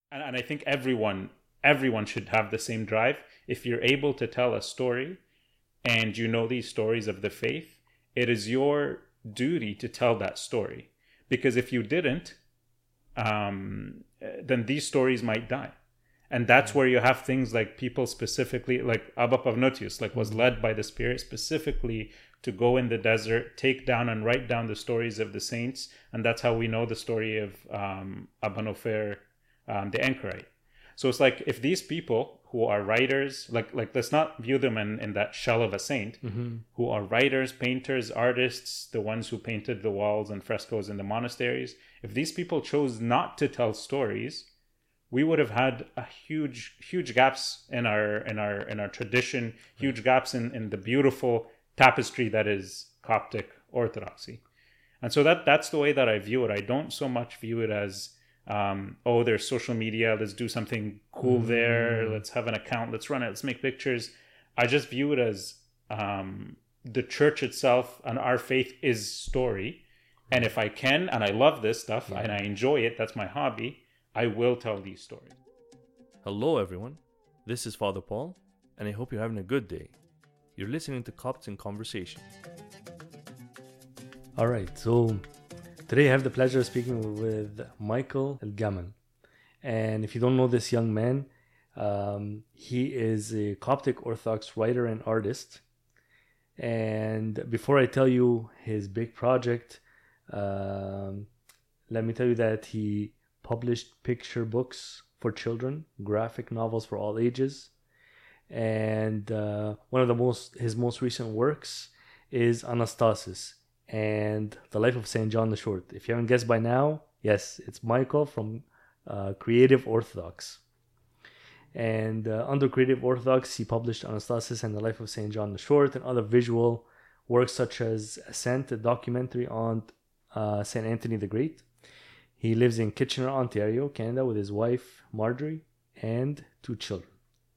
And I think everyone should have the same drive. If you're able to tell a story and you know these stories of the faith, it is your duty to tell that story. Because if you didn't, then these stories might die. And that's where you have things like people specifically, like Abba Pavnotius, like was led by the Spirit specifically to go in the desert, take down and write down the stories of the saints. And that's how we know the story of Abba Nofer, the anchorite. So it's like, if these people who are writers, like let's not view them in that shell of a saint, who are writers, painters, artists, the ones who painted the walls and frescoes in the monasteries, if these people chose not to tell stories, we would have had a huge gaps in our tradition, huge gaps in the beautiful tapestry that is Coptic Orthodoxy. And so that's the way that I view it. I don't so much view it as there's social media, let's do something cool there, let's have an account, let's run it, let's make pictures. I just view it as the church itself and our faith is story. And if I can, and I love this stuff and I enjoy it, that's my hobby, I will tell these stories. Hello everyone, this is Father Paul, and I hope you're having a good day. You're listening to Copts in Conversation. Alright, so today I have the pleasure of speaking with Michael El-Gamal. And if you don't know this young man, he is a Coptic Orthodox writer and artist. And before I tell you his big project, let me tell you that he published picture books for children, graphic novels for all ages. And one of his most recent works is Anastasis and the Life of St. John the Short. If you haven't guessed by now, yes, it's Michael from Creative Orthodox. And under Creative Orthodox, he published Anastasis and the Life of St. John the Short and other visual works such as Ascent, a documentary on St. Anthony the Great. He lives in Kitchener, Ontario, Canada, with his wife, Marjorie, and 2 children.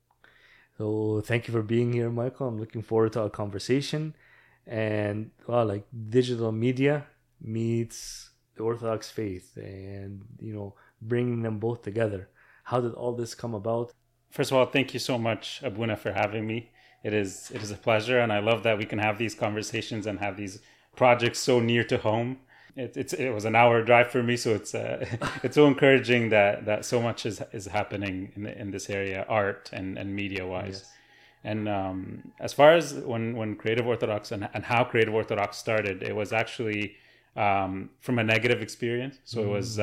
So thank you for being here, Michael. I'm looking forward to our conversation. And, like digital media meets the Orthodox faith and, bringing them both together. How did all this come about? First of all, thank you so much, Abuna, for having me. It is a pleasure, and I love that we can have these conversations and have these projects so near to home. It was an hour drive for me, so it's so encouraging that so much is happening in this area, art and media wise. Yes. And as far as when Creative Orthodox and how Creative Orthodox started, it was actually from a negative experience. So it was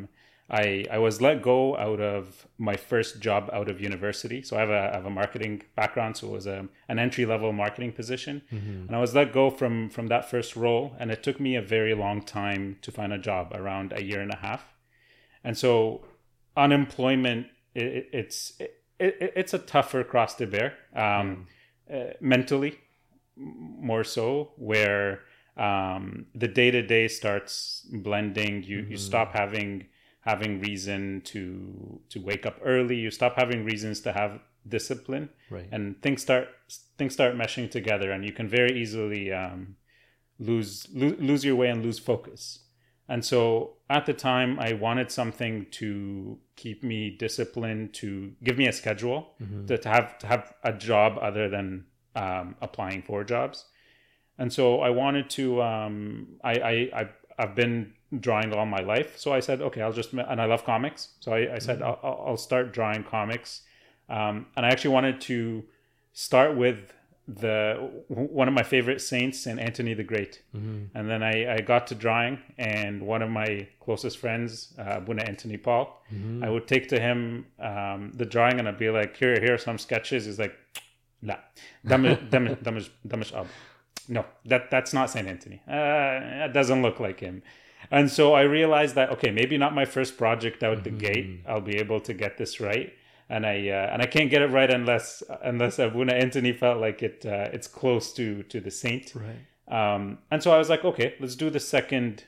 I was let go out of my first job out of university. So I have a marketing background, so it was an entry-level marketing position. And I was let go from that first role, and it took me a very long time to find a job, around a year and a half. And so unemployment, it's a tougher cross to bear, mentally more so, where the day-to-day starts blending. You stop having reason to wake up early. You stop having reasons to have discipline, right? And things start meshing together, and you can very easily lose your way and lose focus. And so at the time, I wanted something to keep me disciplined, to give me a schedule, to have a job other than applying for jobs. And so I wanted to. I've been drawing all my life, so I said, okay, and I love comics, so I said I'll start drawing comics, and I actually wanted to start with one of my favorite saints, St. Anthony the Great. And then I got to drawing, and one of my closest friends, Abuna Anthony Paul, I would take to him the drawing, and I'd be like, here are some sketches. He's like, la, damish ab. No, that's not St. Anthony. It doesn't look like him. And so I realized that, okay, maybe not my first project out the gate. I'll be able to get this right. And I can't get it right unless Abuna Anthony felt like it's close to the saint. Right. And so I was like, okay, let's do the second,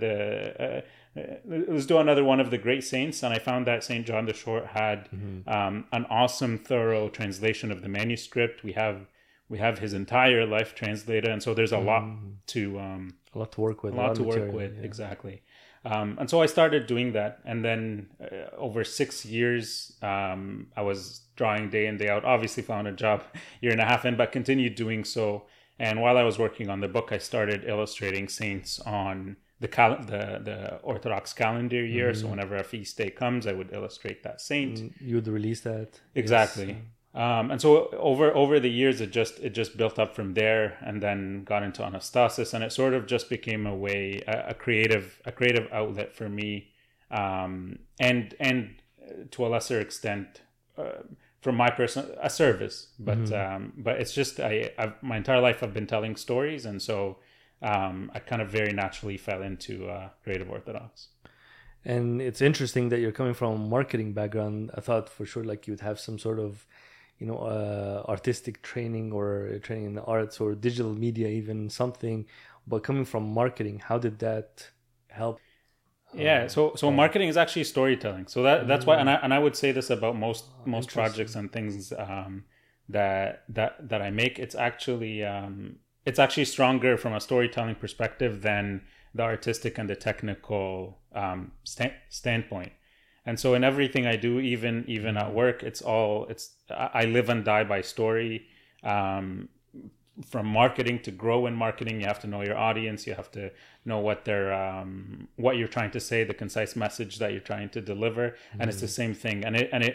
let's do another one of the great saints. And I found that St. John the Short had an awesome, thorough translation of the manuscript. We have his entire life translated, and so there's a lot to work with. Yeah. Exactly. And so I started doing that. And then over 6 years, I was drawing day in, day out. Obviously found a job year and a half in, but continued doing so. And while I was working on the book, I started illustrating saints on the Orthodox calendar year. So whenever a feast day comes, I would illustrate that saint. You would release that? Exactly. Yes. And so over the years, it just built up from there, and then got into anastasis, and it sort of just became a creative outlet for me, and to a lesser extent, from my personal a service. But but it's just I've my entire life I've been telling stories, and so I kind of very naturally fell into creative Orthodox. And it's interesting that you're coming from a marketing background. I thought for sure like you would have some sort of artistic training or training in the arts or digital media, even something. But coming from marketing, how did that help? So marketing is actually storytelling. So that's why, and I would say this about most projects and things that I make. It's actually stronger from a storytelling perspective than the artistic and the technical standpoint. And so in everything I do, even at work, I live and die by story. From marketing, to grow in marketing, you have to know your audience. You have to know what you're trying to say, the concise message that you're trying to deliver. And it's the same thing. And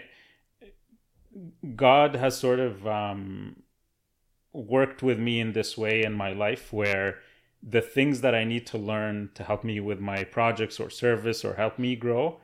God has sort of worked with me in this way in my life, where the things that I need to learn to help me with my projects or service or help me grow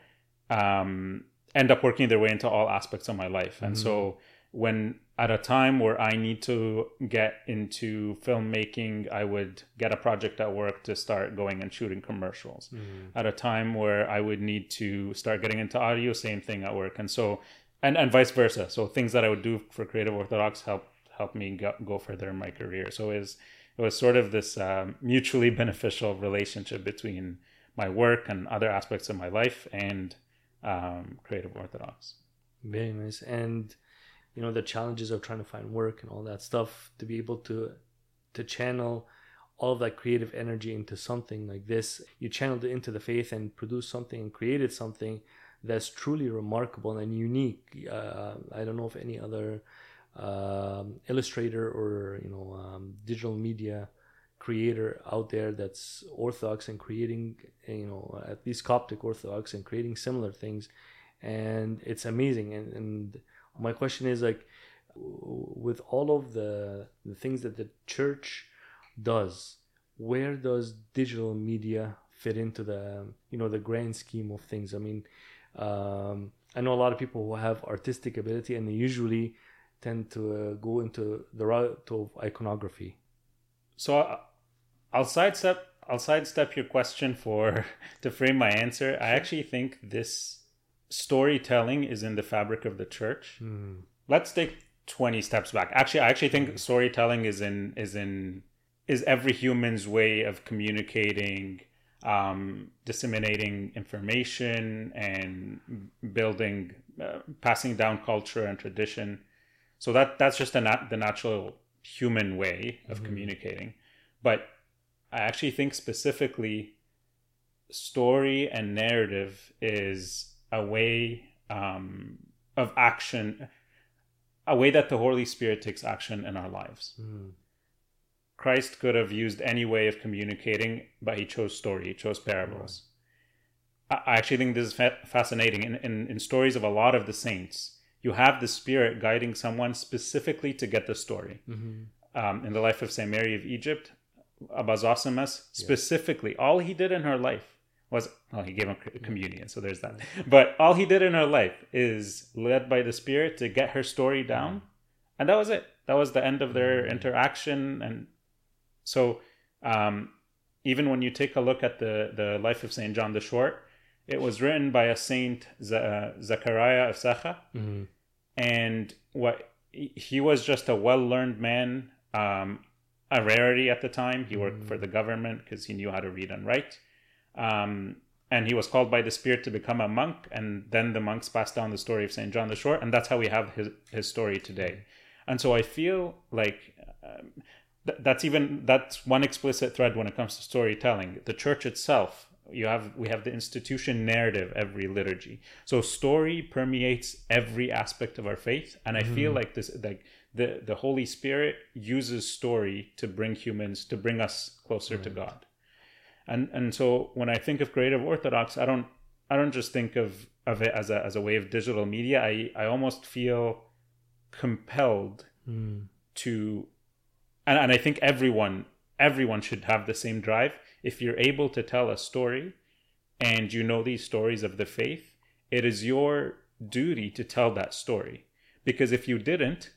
end up working their way into all aspects of my life. And so when at a time where I need to get into filmmaking, I would get a project at work to start going and shooting commercials. At a time where I would need to start getting into audio, same thing at work. And so and vice versa. So things that I would do for Creative Orthodox help me go further in my career. So it was sort of this mutually beneficial relationship between my work and other aspects of my life and Creative Orthodox. Very nice. And the challenges of trying to find work and all that stuff, to be able to channel all of that creative energy into something like this. You channeled it into the faith and produced something and created something that's truly remarkable and unique. I don't know if any other illustrator or digital media creator out there that's Orthodox and creating at least Coptic Orthodox and creating similar things, and it's amazing. And my question is, like, with all of the things that the church does, where does digital media fit into the grand scheme of things? I mean, I know a lot of people who have artistic ability, and they usually tend to go into the route of iconography. So I'll sidestep your question to frame my answer. I actually think this storytelling is in the fabric of the church. Let's take 20 steps back. Actually, I actually think storytelling is every human's way of communicating, disseminating information, and building, passing down culture and tradition. So that's just the natural human way of communicating. But I actually think specifically story and narrative is a way of action, a way that the Holy Spirit takes action in our lives. Christ could have used any way of communicating, but he chose story, he chose parables. I actually think this is fascinating. In stories of a lot of the saints, you have the Spirit guiding someone specifically to get the story. In the life of St. Mary of Egypt, Abba Zosimus, specifically, all he did in her life was, he gave him communion, so there's that. But all he did in her life is led by the Spirit to get her story down. And that was it. That was the end of their interaction. And so even when you take a look at the life of St. John the Short, it was written by a Saint Zechariah of Secha. And he was just a well-learned man, a rarity at the time. He worked for the government because he knew how to read and write. And he was called by the Spirit to become a monk. And then the monks passed down the story of St. John the Short. And that's how we have his story today. And so I feel like that's one explicit thread when it comes to storytelling. The church itself we have the institution narrative every liturgy. So story permeates every aspect of our faith, and I feel like this, like the Holy Spirit uses story to bring us closer to God. And so when I think of Creative Orthodox, I don't just think of it as a way of digital media. I almost feel compelled to, and I think everyone should have the same drive. If you're able to tell a story and you know these stories of the faith, it is your duty to tell that story. Because if you didn't,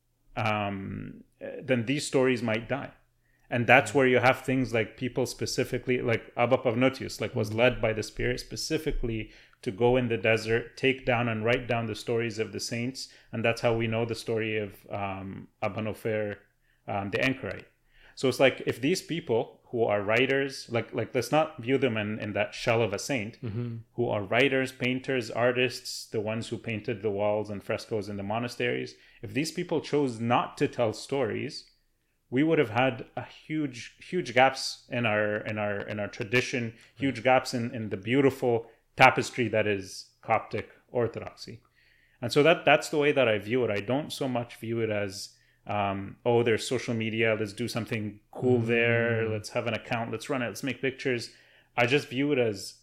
then these stories might die. And that's where you have things like people specifically, like Abba Pavnotius, like was led by the Spirit specifically to go in the desert, take down and write down the stories of the saints. And that's how we know the story of Abba Nofer, the anchorite. So it's like, if these people who are writers, like let's not view them in that shell of a saint, who are writers, painters, artists, the ones who painted the walls and frescoes in the monasteries, if these people chose not to tell stories, we would have had a huge gaps in our tradition, huge gaps in the beautiful tapestry that is Coptic Orthodoxy. And so that's the way that I view it. I don't so much view it as there's social media, let's do something cool there, let's have an account, let's run it, let's make pictures. I just view it as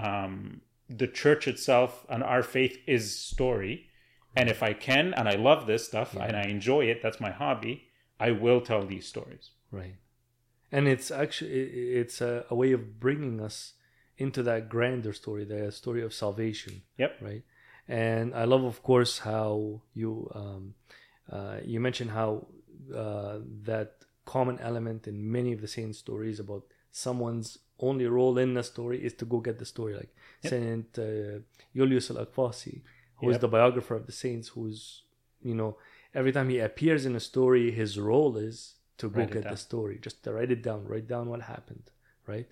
the church itself and our faith is story. And if I can, and I love this stuff and I enjoy it, that's my hobby, I will tell these stories. Right. And it's actually, it's a way of bringing us into that grander story, the story of salvation. Yep. Right. And I love, of course, how you mentioned how that common element in many of the saints' stories about someone's only role in the story is to go get the story. Like Saint Julius al-Aqfasi, who is the biographer of the saints, who's, every time he appears in a story, his role is to go get the story, just to write down what happened, right?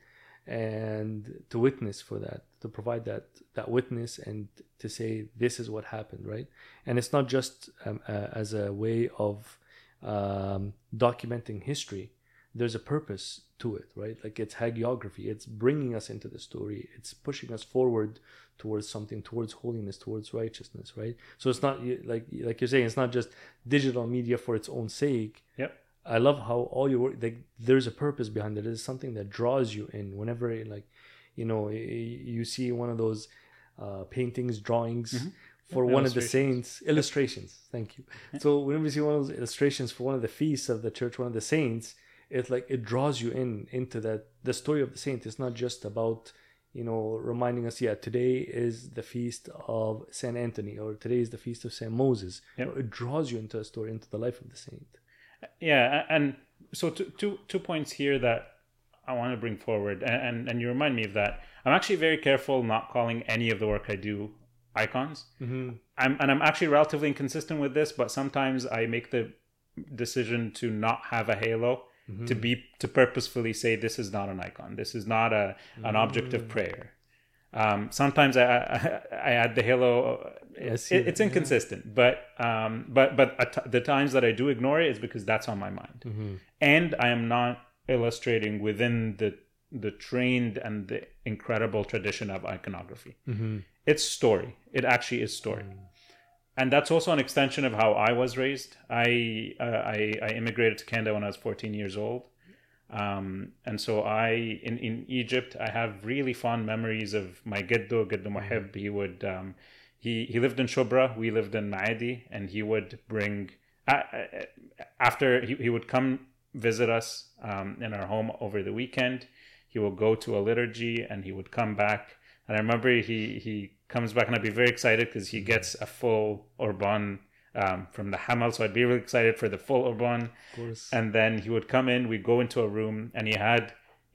And to witness for that, to provide that witness and to say, this is what happened, right? And it's not just as a way of documenting history. There's a purpose to it, right? Like, it's hagiography. It's bringing us into the story. It's pushing us forward towards something, towards holiness, towards righteousness, right? So it's not like you're saying, it's not just digital media for its own sake. Yep. I love how all your work, like, there's a purpose behind it. It's something that draws you in. Whenever, you see one of those paintings, drawings for one of the saints, illustrations. Thank you. So whenever you see one of those illustrations for one of the feasts of the church, one of the saints, it's like it draws you into that, the story of the saint. It's not just about, reminding us, today is the feast of Saint Anthony, or today is the feast of Saint Moses. Yep. It draws you into a story, into the life of the saint. Yeah, and so two points here that I want to bring forward, and you remind me of that. I'm actually very careful not calling any of the work I do icons. I'm actually relatively inconsistent with this, but sometimes I make the decision to not have a halo, to purposefully say, this is not an icon, this is not an object of prayer. Sometimes I add the halo. It's inconsistent, but the times that I do ignore it is because that's on my mind, and I am not illustrating within the trained and the incredible tradition of iconography. It's story. It actually is story, and that's also an extension of how I was raised. I immigrated to Canada when I was 14 years old. And so in Egypt, I have really fond memories of my Geddo Moheb. He would, he lived in Shobra, we lived in Maadi, and he would bring, after he would come visit us, in our home over the weekend. He will go to a liturgy and he would come back. And I remember he comes back and I'd be very excited because he gets a full Orban from the Hamal, so I'd be really excited for the full Orban. Of course. And then he would come in, we'd go into a room, and he had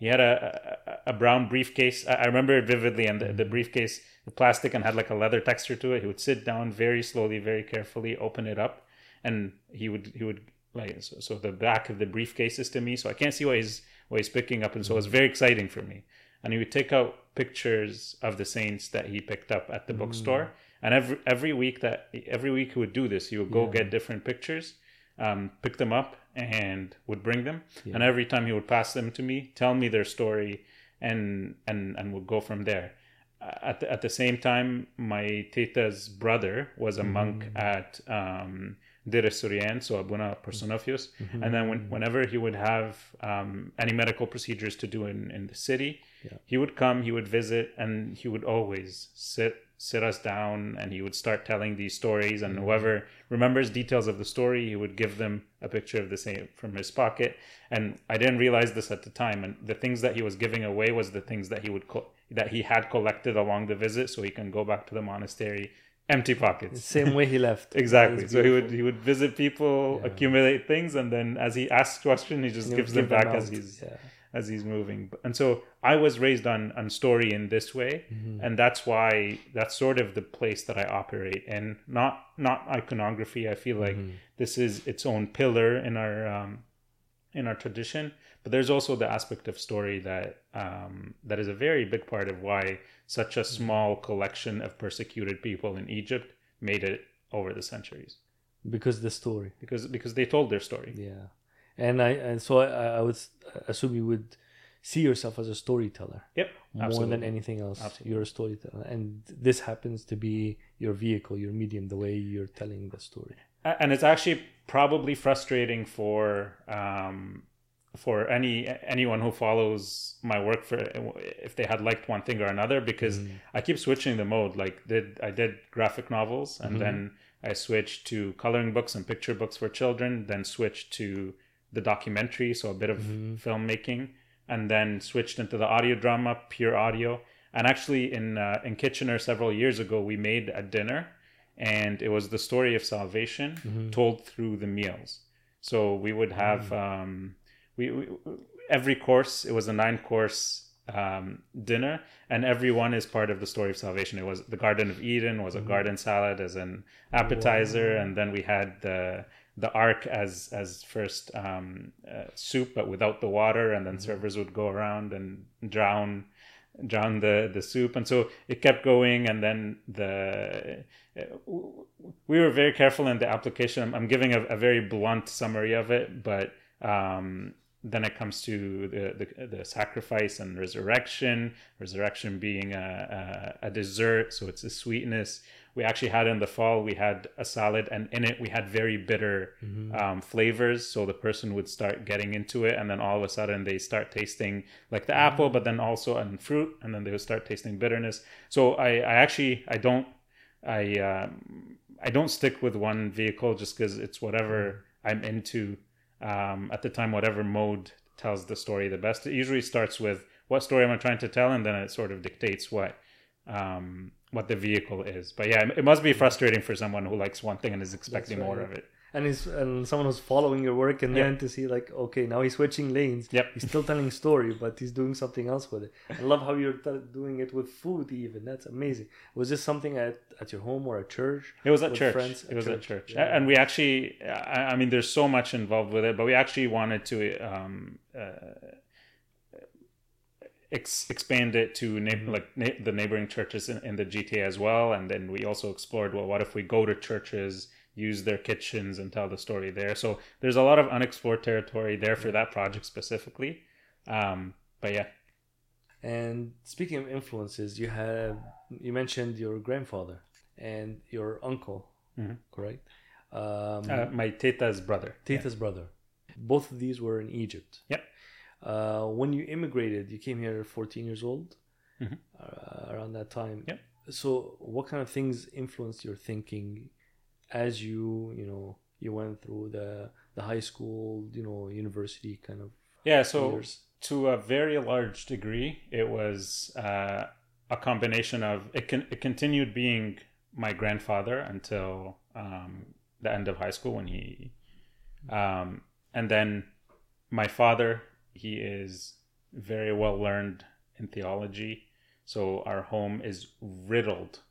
a brown briefcase. I remember it vividly, and the briefcase, the plastic, and had like a leather texture to it. He would sit down very slowly, very carefully, open it up, and he would like, so the back of the briefcase is to me, so I can't see what he's picking up, and so it was very exciting for me. And he would take out pictures of the saints that he picked up at the bookstore. And every week he would do this. He would go get different pictures, pick them up, and would bring them. And every time he would pass them to me, tell me their story, and would go from there. At the same time, my teta's brother was a monk at Dir Suryan, so Abuna Personofius. And then whenever he would have any medical procedures to do in the city, he would come, he would visit, and he would always sit us down, and he would start telling these stories. And whoever remembers details of the story, he would give them a picture of the same from his pocket. And I didn't realize this at the time. And the things that he was giving away was the things that he had collected along the visit, so he can go back to the monastery empty pockets. Same way he left. Exactly. So he would visit people, accumulate things, and then as he asks questions, he just gives them back as he's moving. And so I was raised on story in this way, and that's sort of the place that I operate in. Not iconography. I feel like this is its own pillar in our tradition. But there's also the aspect of story that is a very big part of why such a small collection of persecuted people in Egypt made it over the centuries. Because the story. Because they told their story. Yeah. And so I would assume you would see yourself as a storyteller. Yep. More Absolutely. than anything else. Absolutely. You're a storyteller. And this happens to be your vehicle, your medium, the way you're telling the story. And it's actually probably frustrating for anyone who follows my work if they had liked one thing or another, because I keep switching the mode. Like I did graphic novels, and then I switched to coloring books and picture books for children, then switched to the documentary, so a bit of filmmaking, and then switched into the audio drama, pure audio. And actually in Kitchener several years ago, we made a dinner, and it was the story of salvation told through the meals. So we would have we every course, it was a 9-course dinner, and every one is part of the story of salvation. It was the Garden of Eden was a garden salad as an appetizer, and then we had the ark as first soup, but without the water, and then servers would go around and drown the soup, and so it kept going. And then we were very careful in the application. I'm giving a very blunt summary of it, but then it comes to the sacrifice and resurrection being a dessert, so it's a sweetness. We actually had in the fall, we had a salad, and in it we had very bitter flavors, so the person would start getting into it, and then all of a sudden they start tasting like the apple, but then also and fruit, and then they would start tasting bitterness. So I don't stick with one vehicle just because it's whatever I'm into at the time, whatever mode tells the story the best. It usually starts with what story am I trying to tell, and then it sort of dictates what the vehicle is. But yeah, it must be frustrating for someone who likes one thing and is expecting more of it. And someone who's following your work, and then to see like, okay, now he's switching lanes. Yep. He's still telling a story, but he's doing something else with it. I love how you're doing it with food even. That's amazing. Was this something at your home or at church? It was at church. Friends? It was at church. Yeah. And we actually, I mean, there's so much involved with it, but we actually wanted to expand it to the neighboring churches in the GTA as well. And then we also explored, well, what if we go to churches, use their kitchens, and tell the story there? So there's a lot of unexplored territory there for that project specifically. But yeah. And speaking of influences, you mentioned your grandfather and your uncle, correct? My teta's brother. Teta's brother. Both of these were in Egypt. Yep. When you immigrated, you came here 14 years old, around that time. Yep. So what kind of things influenced your thinking as you went through the high school, university kind of years? To a very large degree, it was a combination of it continued being my grandfather until the end of high school when he and then my father, he is very well learned in theology, so our home is riddled.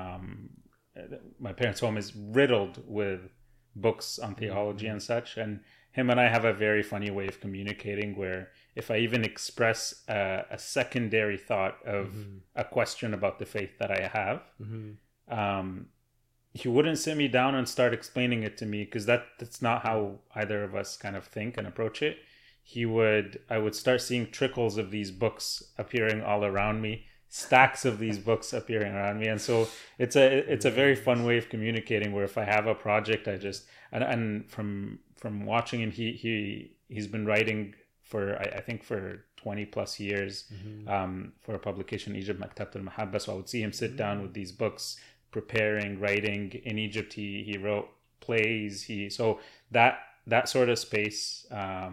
My parents' home is riddled with books on theology and such, and him and I have a very funny way of communicating where if I even express a secondary thought of a question about the faith that I have, he wouldn't sit me down and start explaining it to me, because that's not how either of us kind of think and approach it. I would start seeing trickles of these books appearing all around me, stacks of these books appearing around me. And so it's a very fun way of communicating, where if I have a project, I just, and from watching him, he's been writing for, I think for 20 plus years, for a publication in Egypt, Maktabat al-Mahabba. So I would see him sit down with these books, preparing, writing. In Egypt, he wrote plays. So that sort of space,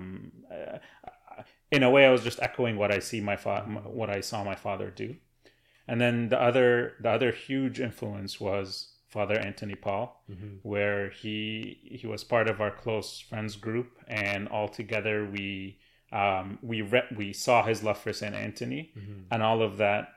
in a way, I was just echoing what I saw my father do. And then the other huge influence was Father Anthony Paul, where he was part of our close friends group, and all together we saw his love for Saint Anthony, and all of that,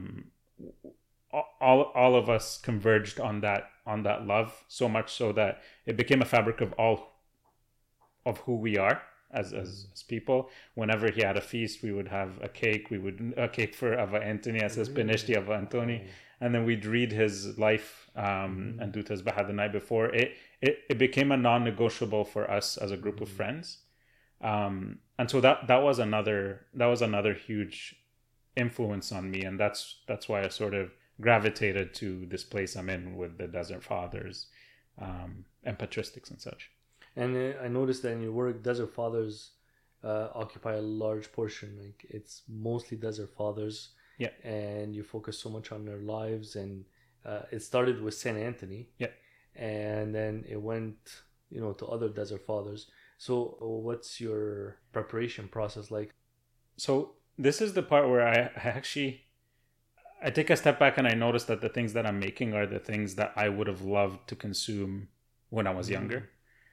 all of us converged on that love, so much so that it became a fabric of who we are as people. Whenever he had a feast, we would have a cake for Ava Anthony, as his Pinishti Ava Antoni, and then we'd read his life and do Tasbih the night before. It became a non-negotiable for us as a group of friends, and so that was another huge influence on me, and that's why I sort of gravitated to this place I'm in with the Desert Fathers and patristics and such. And I noticed that in your work, Desert Fathers occupy a large portion. Like, it's mostly Desert Fathers. Yeah. And you focus so much on their lives. And it started with Saint Anthony. Yeah. And then it went, to other Desert Fathers. So what's your preparation process like? So this is the part where I take a step back and I notice that the things that I'm making are the things that I would have loved to consume when I was younger.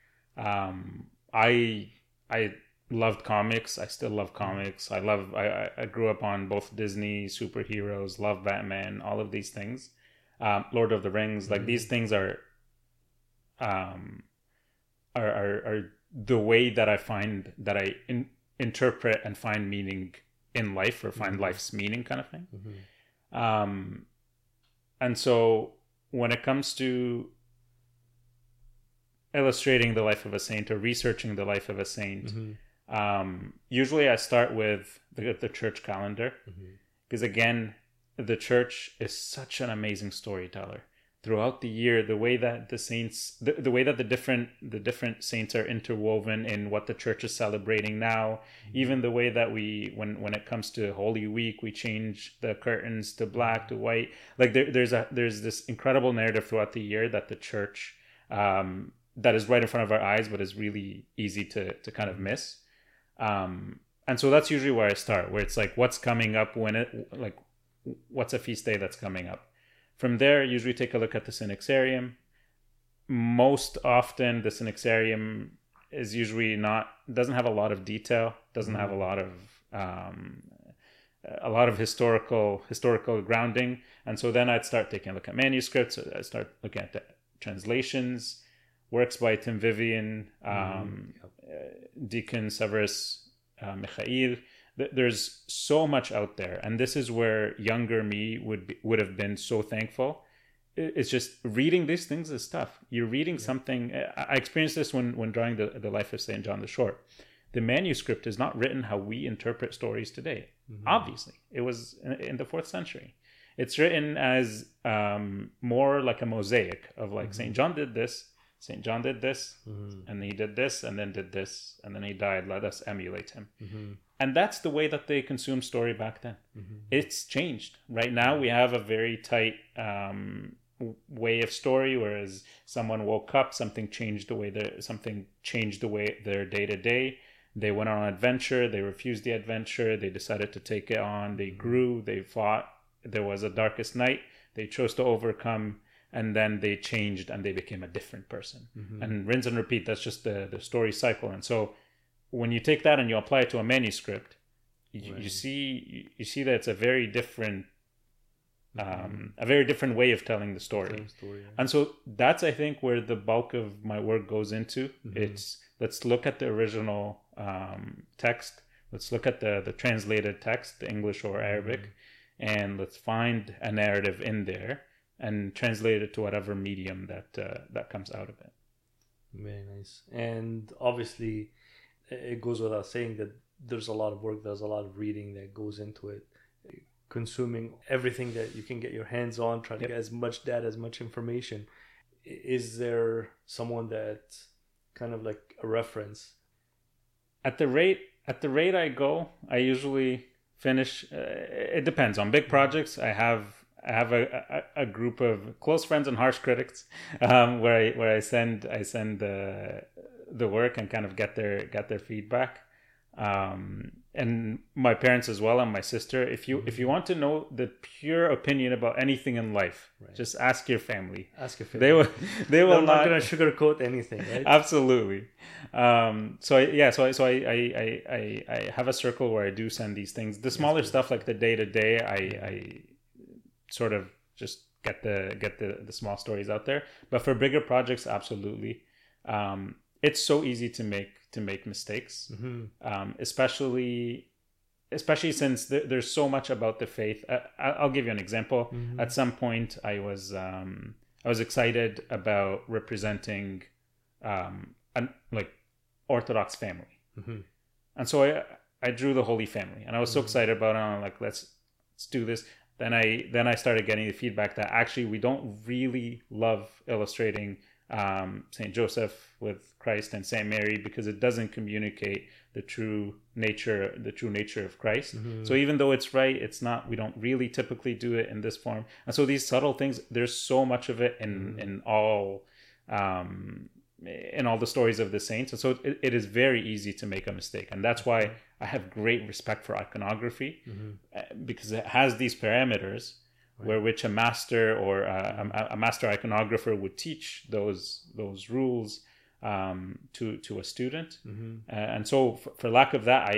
I loved comics. I still love comics. I grew up on both Disney superheroes, love Batman, all of these things. Lord of the Rings, like these things are the way that I find that I interpret and find meaning in life, or find life's meaning, kind of thing. And so when it comes to illustrating the life of a saint or researching the life of a saint, usually I start with the church calendar, because again, the church is such an amazing storyteller. Throughout the year, the way that the saints, the way that the different saints are interwoven in what the church is celebrating now, even the way that when it comes to Holy Week, we change the curtains to black to white. Like there's this incredible narrative throughout the year that the church, that is right in front of our eyes, but is really easy to kind of miss. And so that's usually where I start, where it's like, what's coming up, what's a feast day that's coming up. From there, usually take a look at the Synaxarium. Most often, the Synaxarium is usually doesn't have a lot of detail, doesn't have a lot of historical grounding. And so then I'd start taking a look at manuscripts. I'd start looking at the translations, works by Tim Vivian, Deacon Severus Michael. There's so much out there, and this is where younger me would have been so thankful. It's just reading these things is tough. You're reading something. I experienced this when drawing the life of Saint John the Short. The manuscript is not written how we interpret stories today. Obviously, it was in the 4th century. It's written as more like a mosaic of like Saint John did this, Saint John did this, and he did this, and then did this, and then he died. Let us emulate him. And that's the way that they consumed story back then. It's changed. Right now, we have a very tight way of story, whereas someone woke up, something changed the way their day to day. They went on an adventure. They refused the adventure. They decided to take it on. They grew. They fought. There was a darkest night. They chose to overcome. And then they changed and they became a different person. And rinse and repeat, that's just the story cycle. And so when you take that and you apply it to a manuscript, you see that it's a very different way of telling the story. And so that's, I think, where the bulk of my work goes into. It's, let's look at the original text. Let's look at the translated text, the English or Arabic, and let's find a narrative in there and translate it to whatever medium that comes out of it. Very nice. And obviously, it goes without saying that there's a lot of work, there's a lot of reading that goes into it, consuming everything that you can get your hands on, trying to get as much data, as much information. Is there someone that's kind of like a reference? At the rate I go, I usually finish. It depends on big projects. I have a group of close friends and harsh critics, where I send the work and kind of get their feedback, and my parents as well, and my sister. If you want to know the pure opinion about anything in life, just ask your family. Ask your family. They will not going to sugarcoat anything, right? Absolutely. So I have a circle where I do send these things. The smaller stuff like the day-to-day, I sort of just get the small stories out there. But for bigger projects, absolutely. It's so easy to make mistakes, especially since there's so much about the faith. I'll give you an example. At some point, I was excited about representing an like Orthodox family, and so I drew the Holy Family, and I was so excited about it. And I'm like, let's do this. Then I started getting the feedback that actually we don't really love illustrating Saint Joseph with Christ and Saint Mary because it doesn't communicate the true nature of Christ. So even though it's right, it's not. We don't really typically do it in this form. And so these subtle things, there's so much of it in all the stories of the saints, and so it is very easy to make a mistake. And that's why I have great respect for iconography, because it has these parameters. Where which a master or a master iconographer would teach those rules to a student, and so for lack of that,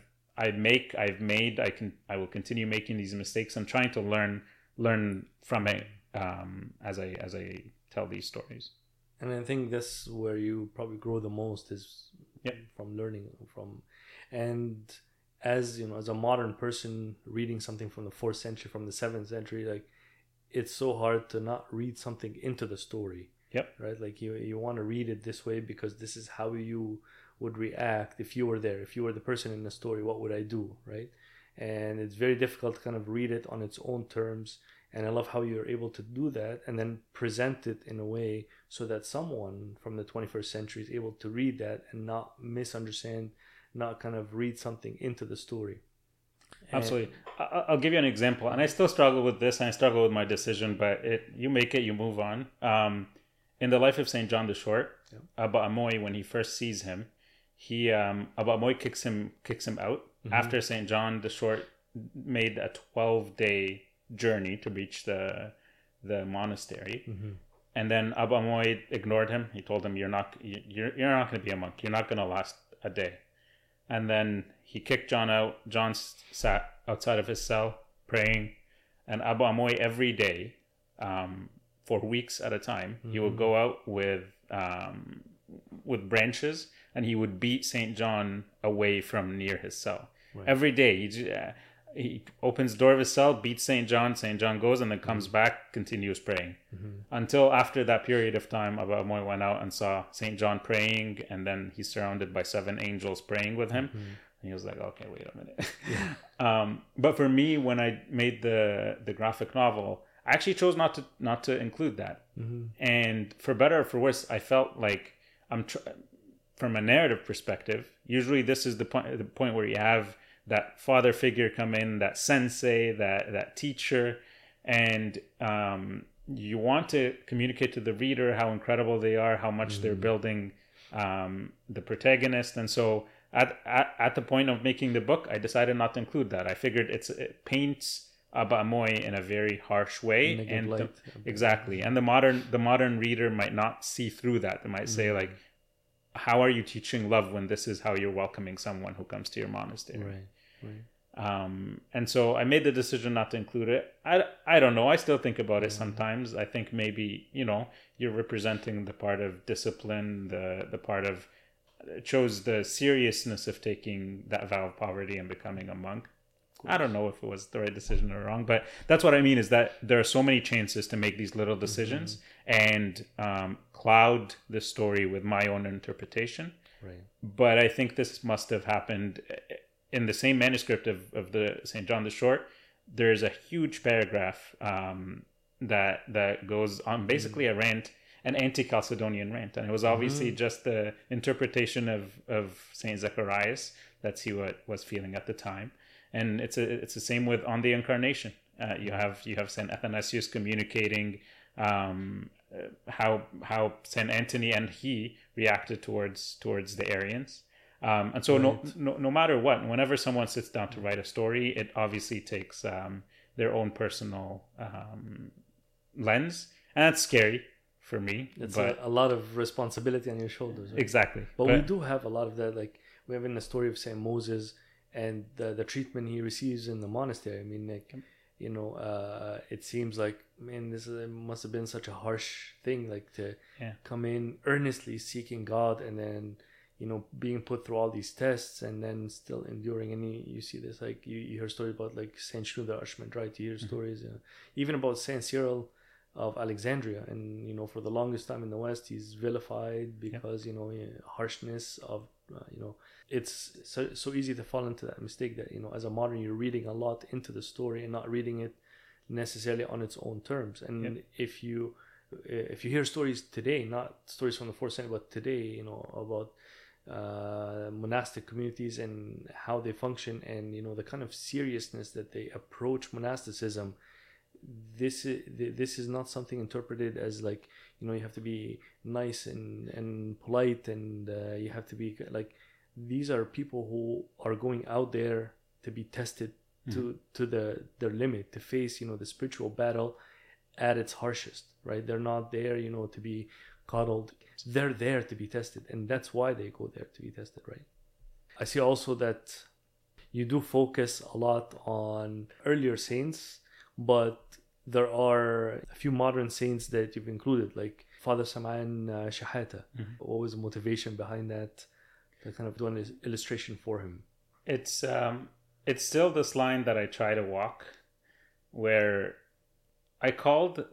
I will continue making these mistakes and trying to learn from it as I tell these stories. And I think that's where you probably grow the most is from learning from, and as you know, as a modern person reading something from the 4th century, from the 7th century, like it's so hard to not read something into the story. Right? Like you want to read it this way because this is how you would react if you were there. If you were the person in the story, what would I do? Right? And it's very difficult to kind of read it on its own terms. And I love how you're able to do that and then present it in a way so that someone from the 21st century is able to read that and not misunderstand, not kind of read something into the story. Absolutely. I'll give you an example, and I still struggle with this, and I struggle with my decision, but you make it, you move on. In the life of Saint John the Short, Abba Amoy, when he first sees him, Abba Amoy kicks him out after Saint John the Short made a 12-day journey to reach the monastery. And then Abba Amoy ignored him. He told him, you're not going to be a monk. You're not going to last a day. And then he kicked John out. John sat outside of his cell praying. And Abba Amoy every day, for weeks at a time, he would go out with branches, and he would beat St. John away from near his cell. Right. Every day, he opens the door of his cell, beats St. John. St. John goes and then comes back, continues praying. Until after that period of time, Abba Amoy went out and saw St. John praying, and then he's surrounded by 7 angels praying with him. And he was like, okay, wait a minute. But for me, when I made the graphic novel, I actually chose not to include that. And for better or for worse, I felt like from a narrative perspective, usually this is the point where you have that father figure come in, that sensei, that teacher, and you want to communicate to the reader how incredible they are, how much they're building the protagonist. And so at the point of making the book, I decided not to include that. I figured it paints Abba Amoy in a very harsh way, and exactly. And the modern reader might not see through that. They might say like, how are you teaching love when this is how you're welcoming someone who comes to your monastery? Right. And so I made the decision not to include it. I don't know. I still think about it sometimes. I think maybe, you're representing the part of discipline, the part of, it shows the seriousness of taking that vow of poverty and becoming a monk. I don't know if it was the right decision or wrong, but that's what I mean, is that there are so many chances to make these little decisions and cloud the story with my own interpretation. Right. But I think this must have happened in the same manuscript of the St. John the Short. There's a huge paragraph that goes on basically a rant, an anti-Chalcedonian rant, and it was obviously just the interpretation of Saint Zacharias. That's what was feeling at the time, and it's the same with On the Incarnation. You have Saint Athanasius communicating how Saint Anthony and he reacted towards the Arians. And so no matter what, whenever someone sits down to write a story, it obviously takes their own personal lens, and that's scary for me. It's but a lot of responsibility on your shoulders. Right? Exactly. But we do have a lot of that. Like we have in the story of Saint Moses and the treatment he receives in the monastery. I mean, like, you know, it seems like, man, this must have been such a harsh thing, like to come in earnestly seeking God and then, you know, being put through all these tests and then still enduring. And you see this, like you hear stories about like Saint Shenouda Ashmedrai. You hear stories, even about Saint Cyril of Alexandria, and you know, for the longest time in the West, he's vilified because you know, harshness of you know, it's so easy to fall into that mistake that, you know, as a modern, you're reading a lot into the story and not reading it necessarily on its own terms. And if you hear stories today, not stories from the 4th century, but today, you know, about monastic communities and how they function, and you know, the kind of seriousness that they approach monasticism, this is not something interpreted as like, you know, you have to be nice and polite, and you have to be like, these are people who are going out there to be tested to their limit, to face, you know, the spiritual battle at its harshest, right? They're not there, you know, to be coddled. They're there to be tested, and that's why they go there to be tested, right? I see also that you do focus a lot on earlier saints, but there are a few modern saints that you've included, like Father Saman Shahata. What was the motivation behind that? To kind of do an illustration for him. It's still this line that I try to walk, where I called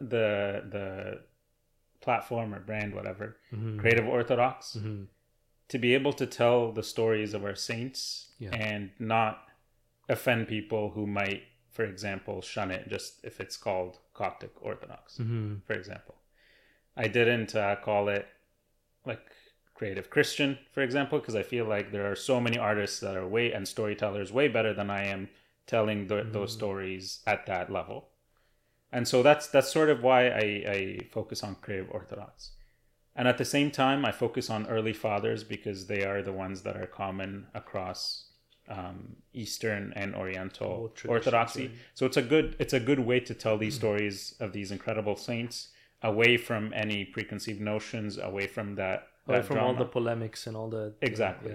the platform or brand, whatever, Creative Orthodox, to be able to tell the stories of our saints and not offend people who might, for example, shun it just if it's called Coptic Orthodox, for example. I didn't call it like Creative Christian, for example, because I feel like there are so many artists that are and storytellers way better than I am telling those stories at that level. And so that's sort of why I focus on Creative Orthodox. And at the same time, I focus on early fathers because they are the ones that are common across Eastern and Oriental Orthodoxy. Right. So it's a good way to tell these stories of these incredible saints away from any preconceived notions, away from that from drama. All the polemics and all the exactly.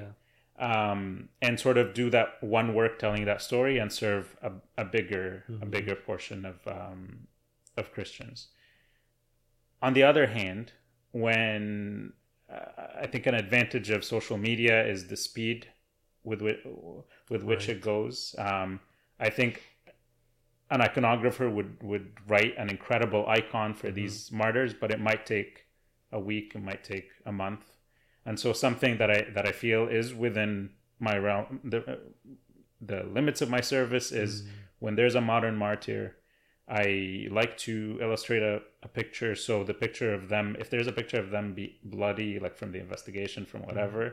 And sort of do that one work telling that story and serve a bigger portion of Christians. On the other hand, when I think an advantage of social media is the speed with which it goes. I think an iconographer would write an incredible icon for these martyrs, but it might take a week, it might take a month. And so something that I feel is within my realm, the limits of my service is when there's a modern martyr, I like to illustrate a picture. So the picture of them, if there's a picture of them be bloody, like from the investigation, from whatever,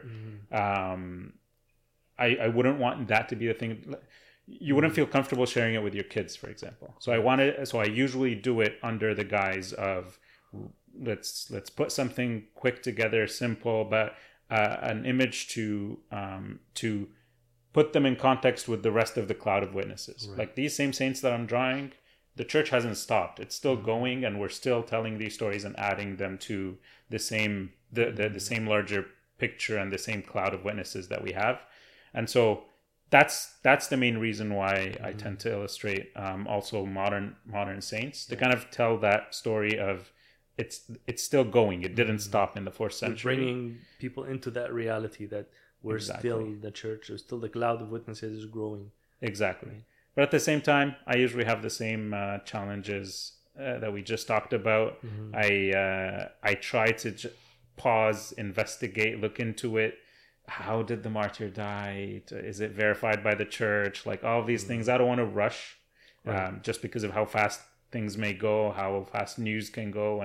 I wouldn't want that to be the thing. You wouldn't feel comfortable sharing it with your kids, for example. So I usually do it under the guise of let's put something quick together, simple, but an image to put them in context with the rest of the cloud of witnesses. Right. Like these same saints that I'm drawing, the church hasn't stopped. It's still going, and we're still telling these stories and adding them to the same the same larger picture and the same cloud of witnesses that we have. And so that's the main reason why I tend to illustrate also modern saints to kind of tell that story of it's still going. It didn't stop in the 4th century. We're bringing people into that reality that we're still the church, or still the cloud of witnesses is growing. Exactly. Right. But at the same time, I usually have the same challenges that we just talked about. I try to pause, investigate, look into it, how did the martyr die? Is it verified by the church? Like all of these things, I don't want to rush, just because of how fast things may go, how fast news can go,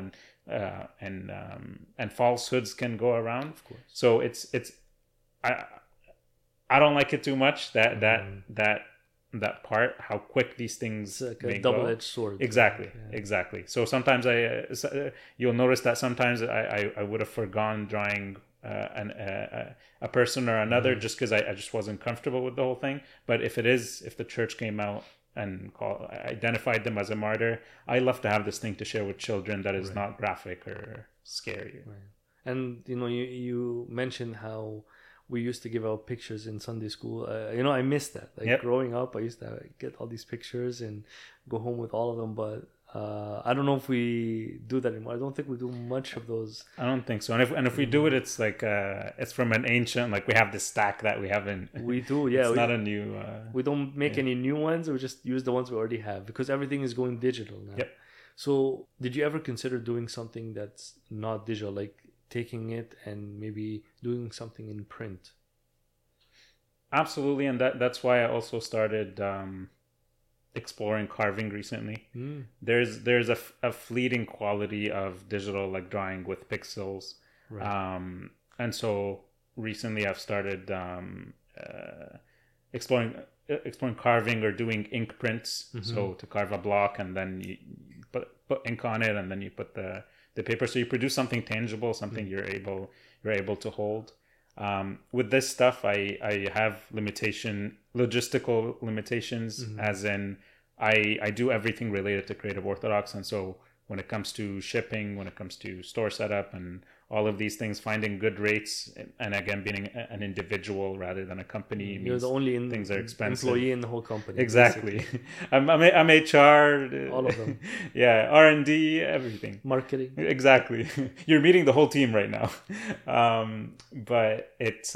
and falsehoods can go around. Of course. So I don't like it too much. That part, how quick these things It's like may a double-edged go. sword. Exactly. So sometimes you'll notice that sometimes I would have forgone drawing a person or another just because I just wasn't comfortable with the whole thing. But if the church came out and identified them as a martyr, I love to have this thing to share with children that is not graphic or scary. Right. And you mentioned how we used to give out pictures in Sunday school. I missed that. Like growing up, I used to get all these pictures and go home with all of them. But I don't know if we do that anymore. I don't think we do much of those. I don't think so. And if we do it, it's like it's from an ancient. Like we have this stack that we haven't. We do, yeah. It's not a new. We don't make any new ones. We just use the ones we already have because everything is going digital now. Yep. So, did you ever consider doing something that's not digital, like taking it and maybe doing something in print? Absolutely, and that's why I also started exploring carving recently. There's a fleeting quality of digital like drawing with pixels, and so recently I've started exploring carving or ing ink prints. So to carve a block and then you put ink on it, and then you put the paper, so you produce something tangible, something you're able to hold. With this stuff, I have logistical limitations, as in I do everything related to Creative Orthodox, and so when it comes to shipping, when it comes to store setup and all of these things, finding good rates, and again, being an individual rather than a company, you're the only things are expensive. Employee in the whole company. Exactly. I'm HR. All of them. Yeah, R&D, everything. Marketing. Exactly. You're meeting the whole team right now. But it's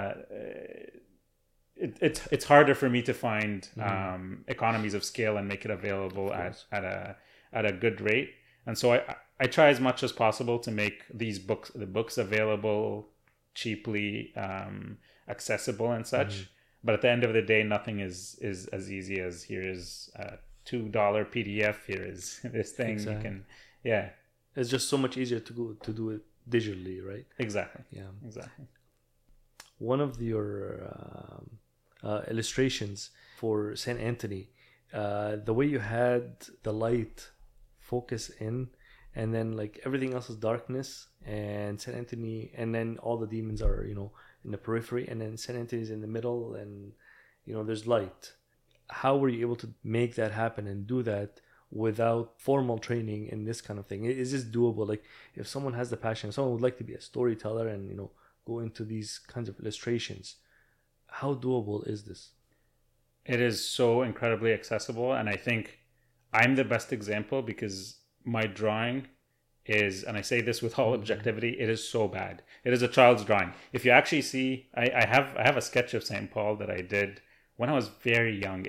harder for me to find economies of scale and make it available at a good rate. And so I try as much as possible to make the books available cheaply, accessible and such. But at the end of the day, nothing is as easy as here is a $2 PDF. Here is this thing. Exactly. You can, It's just so much easier to do it digitally, right? Exactly. Yeah. Exactly. One of your illustrations for Saint Anthony, the way you had the light focus in, and then like everything else is darkness, and Saint Anthony, and then all the demons are in the periphery, and then Saint Anthony's in the middle, and there's light. How were you able to make that happen and do that without formal training in this kind of thing? Is this doable? Like if someone has the passion, if someone would like to be a storyteller and go into these kinds of illustrations, how doable is this? It is so incredibly accessible, and I think I'm the best example because my drawing is, and I say this with all objectivity, it is so bad. It is a child's drawing. If you actually see, I have a sketch of St. Paul that I did when I was very young.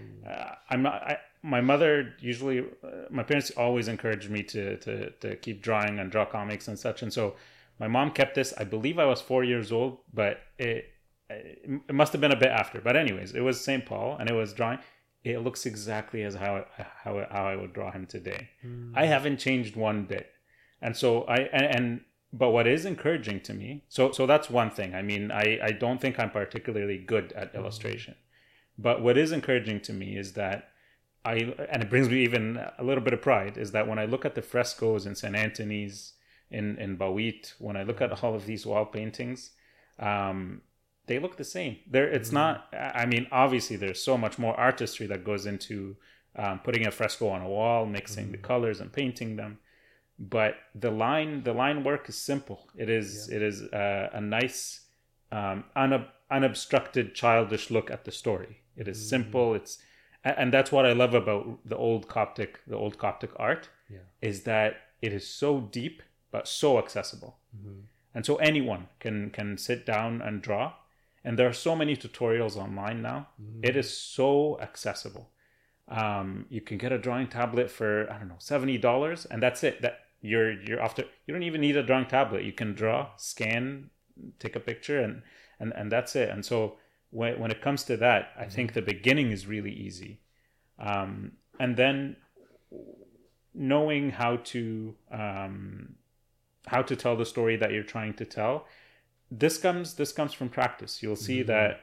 My mother usually, my parents always encouraged me to keep drawing and draw comics and such, and so my mom kept this. I believe I was 4 years old, but it must have been a bit after. But anyways, it was St. Paul, and it was drawing. It looks exactly as how I would draw him today. I haven't changed one bit, and so but what is encouraging to me, so that's one thing. I mean, I don't think I'm particularly good at illustration, but what is encouraging to me is that and it brings me even a little bit of pride, is that when I look at the frescoes in St. Anthony's, in Bawit, when I look at all of these wall paintings, they look the same. It's not, I mean, obviously there's so much more artistry that goes into putting a fresco on a wall, mixing the colors and painting them. But the line work is simple. It is a nice, unobstructed, childish look at the story. It is simple. And that's what I love about the old Coptic art, is that it is so deep but so accessible. And so anyone can sit down and draw. And there are so many tutorials online now. It is so accessible. You can get a drawing tablet for, I don't know, $70, and that's it. That you're after. You don't even need a drawing tablet. You can draw, scan, take a picture, and that's it. And so when it comes to that, I think the beginning is really easy, and then knowing how to tell the story that you're trying to tell. This comes from practice. You'll see that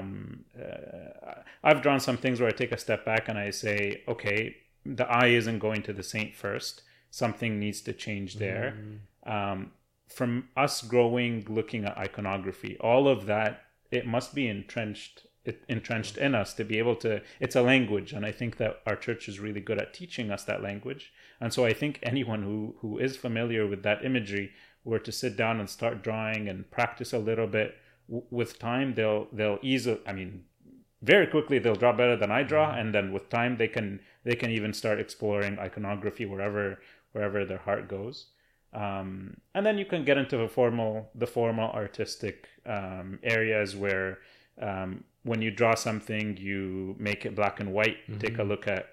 I've drawn some things where I take a step back and I say, okay, the eye isn't going to the saint first. Something needs to change there. From us growing, looking at iconography, all of that, it must be entrenched in us to be able to. It's a language, and I think that our church is really good at teaching us that language. And so I think anyone who is familiar with that imagery were to sit down and start drawing and practice a little bit, with time they'll easily, I mean, very quickly they'll draw better than I draw, and then with time they can even start exploring iconography wherever their heart goes. And then you can get into the formal artistic areas where when you draw something, you make it black and white. You take a look at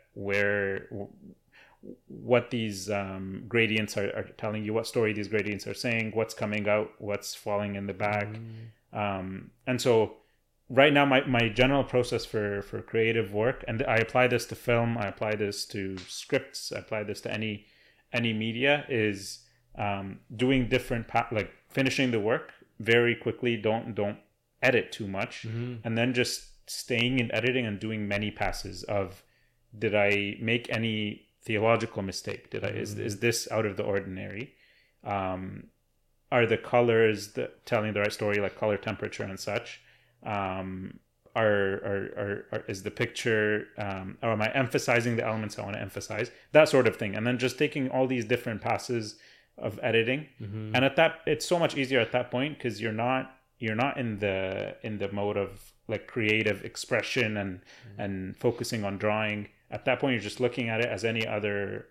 what these gradients are telling you, what story these gradients are saying, what's coming out, what's falling in the back. And so right now my general process for creative work, and I apply this to film, I apply this to scripts, I apply this to any media, is doing different like finishing the work very quickly, don't edit too much, and then just staying in editing and doing many passes of, did I make any theological mistake? Is this out of the ordinary? Are the colors telling the right story, like color temperature and such? Is the picture, or am I emphasizing the elements I want to emphasize? That sort of thing. And then just taking all these different passes of editing, and it's so much easier at that point, because you're not in the mode of like creative expression and focusing on drawing. At that point, you're just looking at it as any other,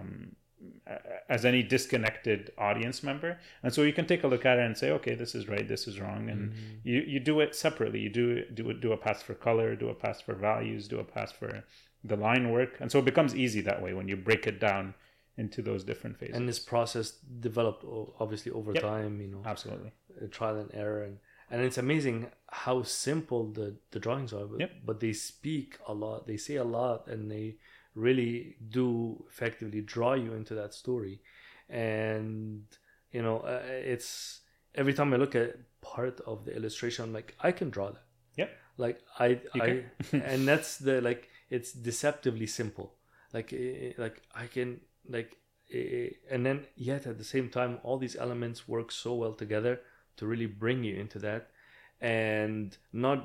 as any disconnected audience member. And so you can take a look at it and say, okay, this is right, this is wrong. And you do it separately. You do a pass for color, do a pass for values, do a pass for the line work. And so it becomes easy that way when you break it down into those different phases. And this process developed obviously over time, Absolutely. Trial and error. And it's amazing how simple the drawings are, but they speak a lot, they say a lot, and they really do effectively draw you into that story. And, it's every time I look at part of the illustration, I'm like, I can draw that. Yep. Like and that's it's deceptively simple. I can, and then yet at the same time, all these elements work so well together to really bring you into that, and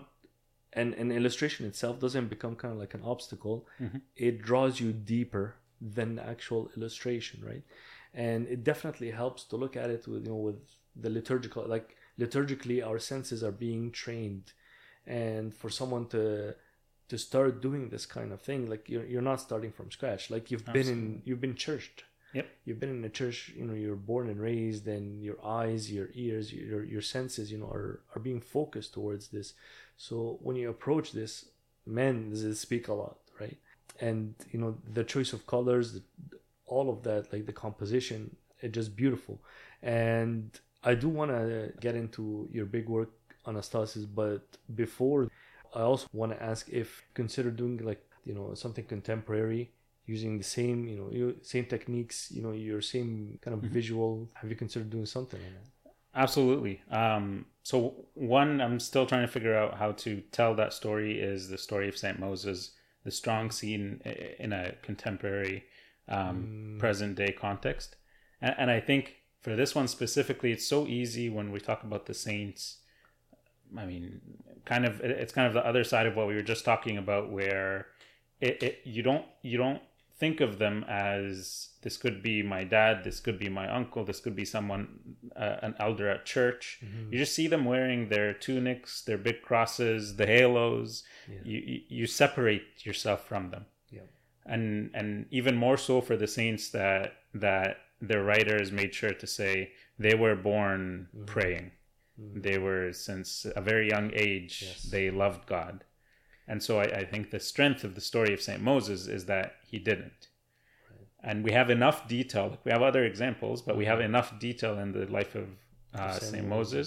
an illustration itself doesn't become kind of like an obstacle. It draws you deeper than the actual illustration, right? And it definitely helps to look at it with the liturgically our senses are being trained, and for someone to start doing this kind of thing, like you're not starting from scratch. Like you've been churched. Yep. You've been in a church, you're born and raised, and your eyes, your ears, your senses, are being focused towards this. So when you approach this, does speak a lot, right? And, the choice of colors, all of that, like the composition, it's just beautiful. And I do want to get into your big work, Anastasis, but before, I also want to ask if you consider doing something contemporary, using the same, same techniques, your same kind of visual. Have you considered doing something like that? Absolutely. So one, I'm still trying to figure out how to tell that story, is the story of St. Moses, the strong scene in a contemporary, present day context. And I think for this one specifically, it's so easy when we talk about the saints. I mean, it's kind of the other side of what we were just talking about, where you don't think of them as, this could be my dad, this could be my uncle, this could be someone, an elder at church. You just see them wearing their tunics, their big crosses, the halos. You separate yourself from them. And even more so for the saints that their writers made sure to say they were born praying. They were, since a very young age, they loved God. And so I think the strength of the story of St. Moses is that he didn't. Right. And we have enough detail. We have other examples, but we have enough detail in the life of St. Moses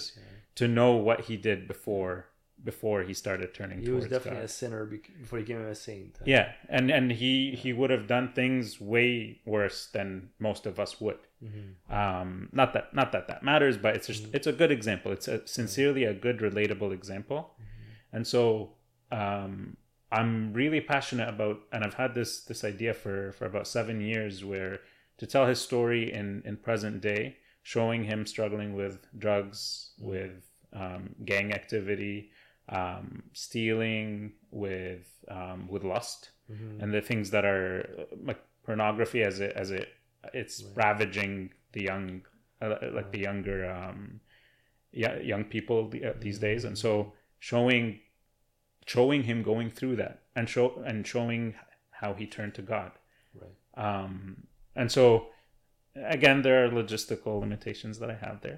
to know what he did before he started turning He towards was definitely God. a sinner before he became a saint. Yeah, and he would have done things way worse than most of us would. Not that matters, but it's just it's a good example. It's sincerely a good, relatable example, and so I'm really passionate about, and I've had this idea for about 7 years, where to tell his story in present day, showing him struggling with drugs, with gang activity, stealing, with lust, and the things that are like pornography it's ravaging the young, the younger young people these days, and so showing him going through that, and showing how he turned to God, Right. and so again, there are logistical limitations that I have there.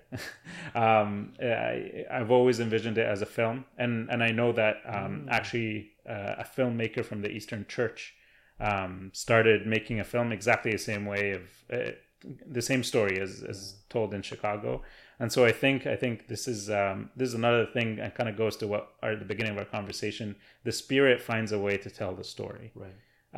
I've always envisioned it as a film, and I know that actually a filmmaker from the Eastern Church started making a film exactly the same way of the same story as told in Chicago. And so I think this is another thing, and kind of goes to what at the beginning of our conversation. The Spirit finds a way to tell the story, Right.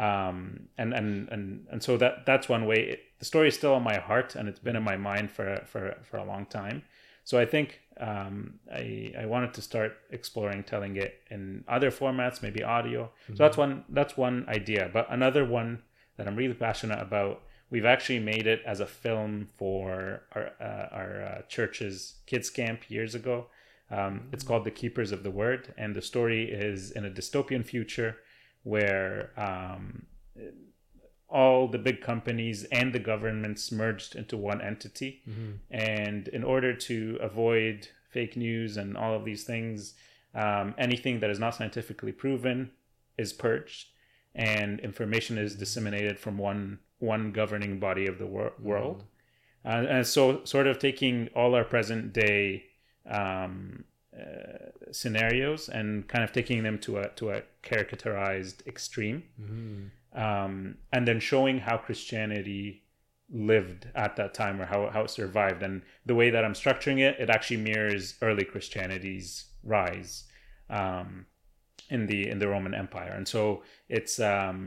And so that's one way. The story is still on my heart, and it's been in my mind for a long time. So I think I wanted to start exploring telling it in other formats, maybe audio. So that's one idea. But another one that I'm really passionate about, we've actually made it as a film for our church's kids camp years ago. It's called The Keepers of the Word, and the story is in a dystopian future where all the big companies and the governments merged into one entity. And in order to avoid fake news and all of these things, anything that is not scientifically proven is purged, and information is disseminated from one governing body of the world. And so sort of taking all our present day scenarios and kind of taking them to a caricaturized extreme, and then showing how Christianity lived at that time, or how it survived. And the way that I'm structuring it, it actually mirrors early Christianity's rise in the Roman Empire. And so it's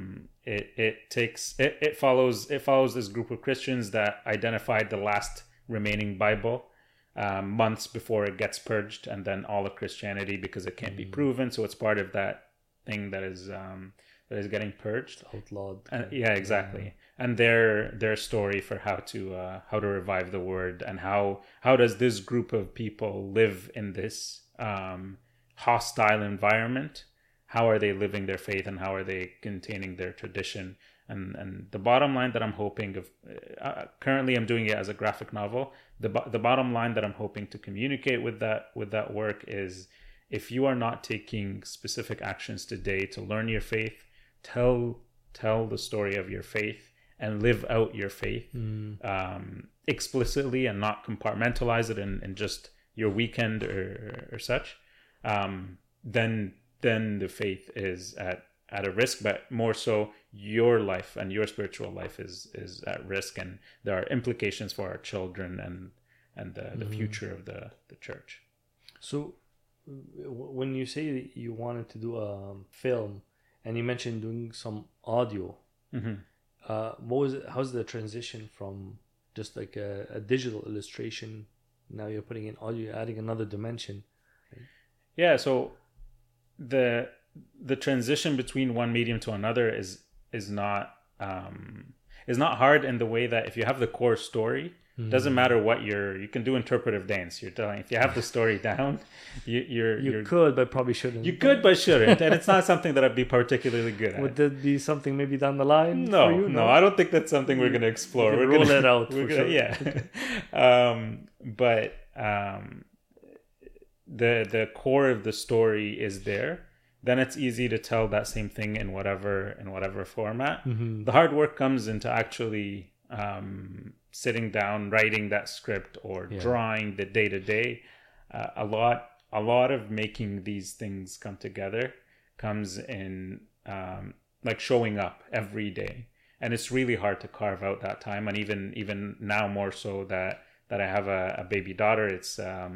it follows this group of Christians that identified the last remaining Bible months before it gets purged, and then all of Christianity, because it can't be proven. So it's part of that thing that is getting purged, Outlawed. Yeah, exactly. And their story for how to revive the word, and how does this group of people live in this hostile environment? How are they living their faith, and how are they containing their tradition? And the bottom line that I'm hoping of, currently I'm doing it as a graphic novel. The bottom line that I'm hoping to communicate with that work is, if you are not taking specific actions today to learn your faith, tell the story of your faith and live out your faith explicitly, and not compartmentalize it in just your weekend or such, then the faith is at a risk. But more so, your life and your spiritual life is at risk, and there are implications for our children and the future of the church. So when you say that you wanted to do a film, and you mentioned doing some audio, what was it? How's the transition from just like a digital illustration, now you're putting in audio, you're adding another dimension? Yeah, so the transition between one medium to another is not hard, in the way that if you have the core story, doesn't matter what you can do interpretive dance. You're telling, if you have the story down, you could, but probably shouldn't. You could, but shouldn't, and it's not something that I'd be particularly good at. Would that be something maybe down the line? No, for you? No, I don't think that's something we're going to explore. We're roll it out. We're for gonna, sure. Yeah. But the core of the story is there. Then it's easy to tell that same thing in whatever format. The hard work comes into actually sitting down, writing that script, or drawing the day-to-day. A lot of making these things come together comes in like showing up every day, and it's really hard to carve out that time. And even now, more so that I have a baby daughter,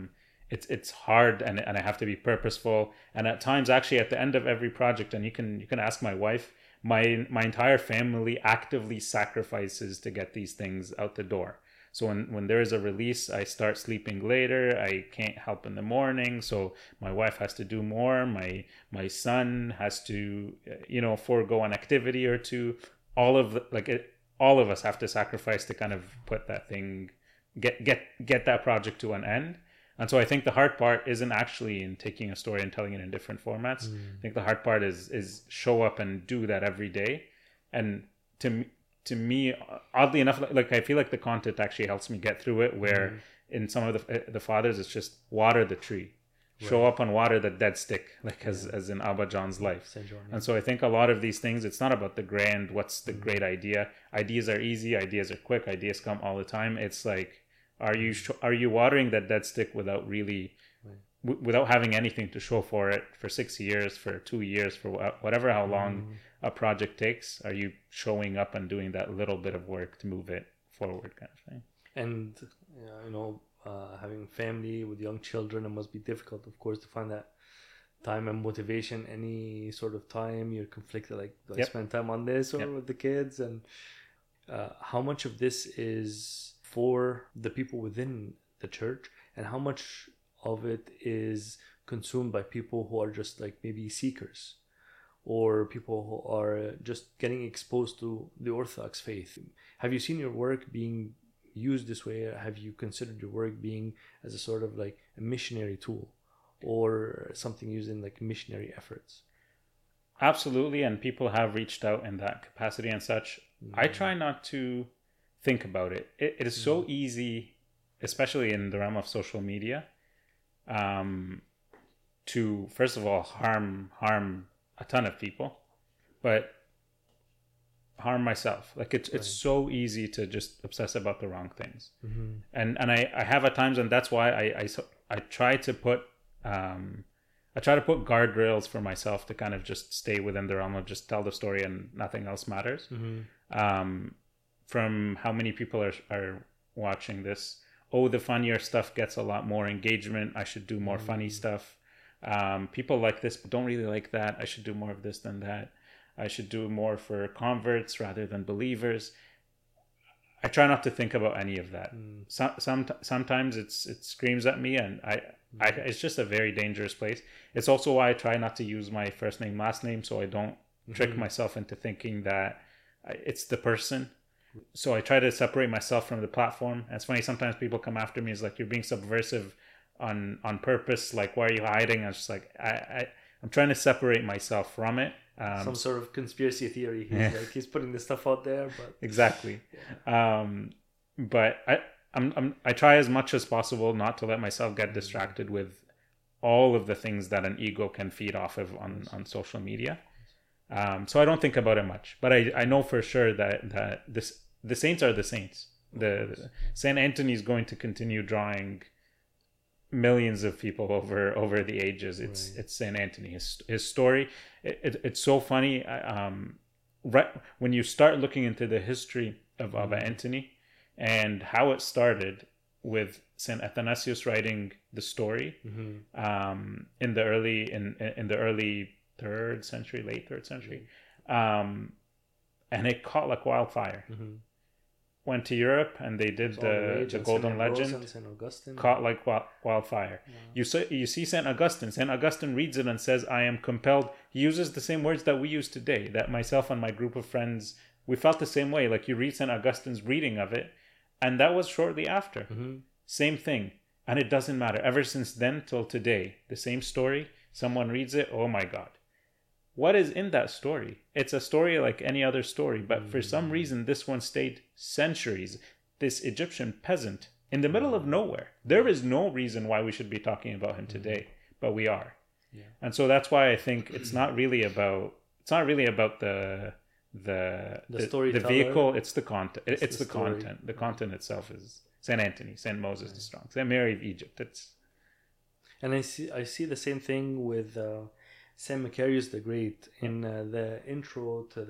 it's hard, and I have to be purposeful. And at times, actually, at the end of every project, and you can ask my wife, my entire family actively sacrifices to get these things out the door. So when there is a release, I start sleeping later. I can't help in the morning, so my wife has to do more. My son has to, forego an activity or two. All of us have to sacrifice to kind of put that thing, get that project to an end. And so I think the hard part isn't actually in taking a story and telling it in different formats. I think the hard part is show up and do that every day. And to me, oddly enough, like I feel like the content actually helps me get through it, where in some of the fathers, it's just water the tree, show up and water the dead stick, like as in Abba John's life. Saint John, And so I think a lot of these things, it's not about the grand, what's the great idea. Ideas are easy, ideas are quick, ideas come all the time. It's like, are you watering that dead stick without really, without having anything to show for it for 6 years, for 2 years, for whatever, how long a project takes? Are you showing up and doing that little bit of work to move it forward, kind of thing? And having family with young children, it must be difficult, of course, to find that time and motivation. Any sort of time you're conflicted, like, do I spend time on this or with the kids? And how much of this is for the people within the church, and how much of it is consumed by people who are just like maybe seekers, or people who are just getting exposed to the Orthodox faith? Have you seen your work being used this way? Have you considered your work being as a sort of like a missionary tool, or something used in like missionary efforts? Absolutely, and people have reached out in that capacity and such. I try not to think about it. It is so easy, especially in the realm of social media, to first of all harm a ton of people, but harm myself. Like it's so easy to just obsess about the wrong things. And I have at times, and that's why I try to put guardrails for myself to kind of just stay within the realm of just tell the story and nothing else matters. From how many people are watching this, the funnier stuff gets a lot more engagement, I should do more funny stuff. People like this but don't really like that, I should do more of this than that. I should do more for converts rather than believers. I try not to think about any of that. Sometimes it screams at me, and I it's just a very dangerous place. It's also why I try not to use my first name, last name, so I don't trick myself into thinking that it's the person. So I try to separate myself from the platform. And it's funny, sometimes people come after me, it's like, you're being subversive on purpose, like, why are you hiding? I was just like, I'm trying to separate myself from it. Some sort of conspiracy theory. He's putting this stuff out there, but exactly. But I try as much as possible not to let myself get distracted with all of the things that an ego can feed off of on social media. So I don't think about it much, but I know for sure that the saints are the saints. The Saint Anthony is going to continue drawing millions of people over the ages. It's Saint Anthony. His story. It's so funny. Right when you start looking into the history of Abba Anthony and how it started with Saint Athanasius writing the story in the early third century, late third century, and it caught like wildfire. Went to Europe and they did the Golden Legend, caught like wildfire. You see Saint Augustine. Saint Augustine reads it and says, "I am compelled." He uses the same words that we use today. That myself and my group of friends, we felt the same way. Like, you read Saint Augustine's reading of it, and that was shortly after. Same thing, and it doesn't matter. Ever since then till today, the same story. Someone reads it, oh my God. What is in that story? It's a story like any other story, but for some reason, this one stayed centuries. This Egyptian peasant in the middle of nowhere. There is no reason why we should be talking about him today, but we are. And so that's why I think it's not really about the vehicle. It's the content. It's the content. The content itself is Saint Anthony, Saint Moses the Strong, Saint Mary of Egypt. And I see the same thing with Saint Macarius the Great in the intro to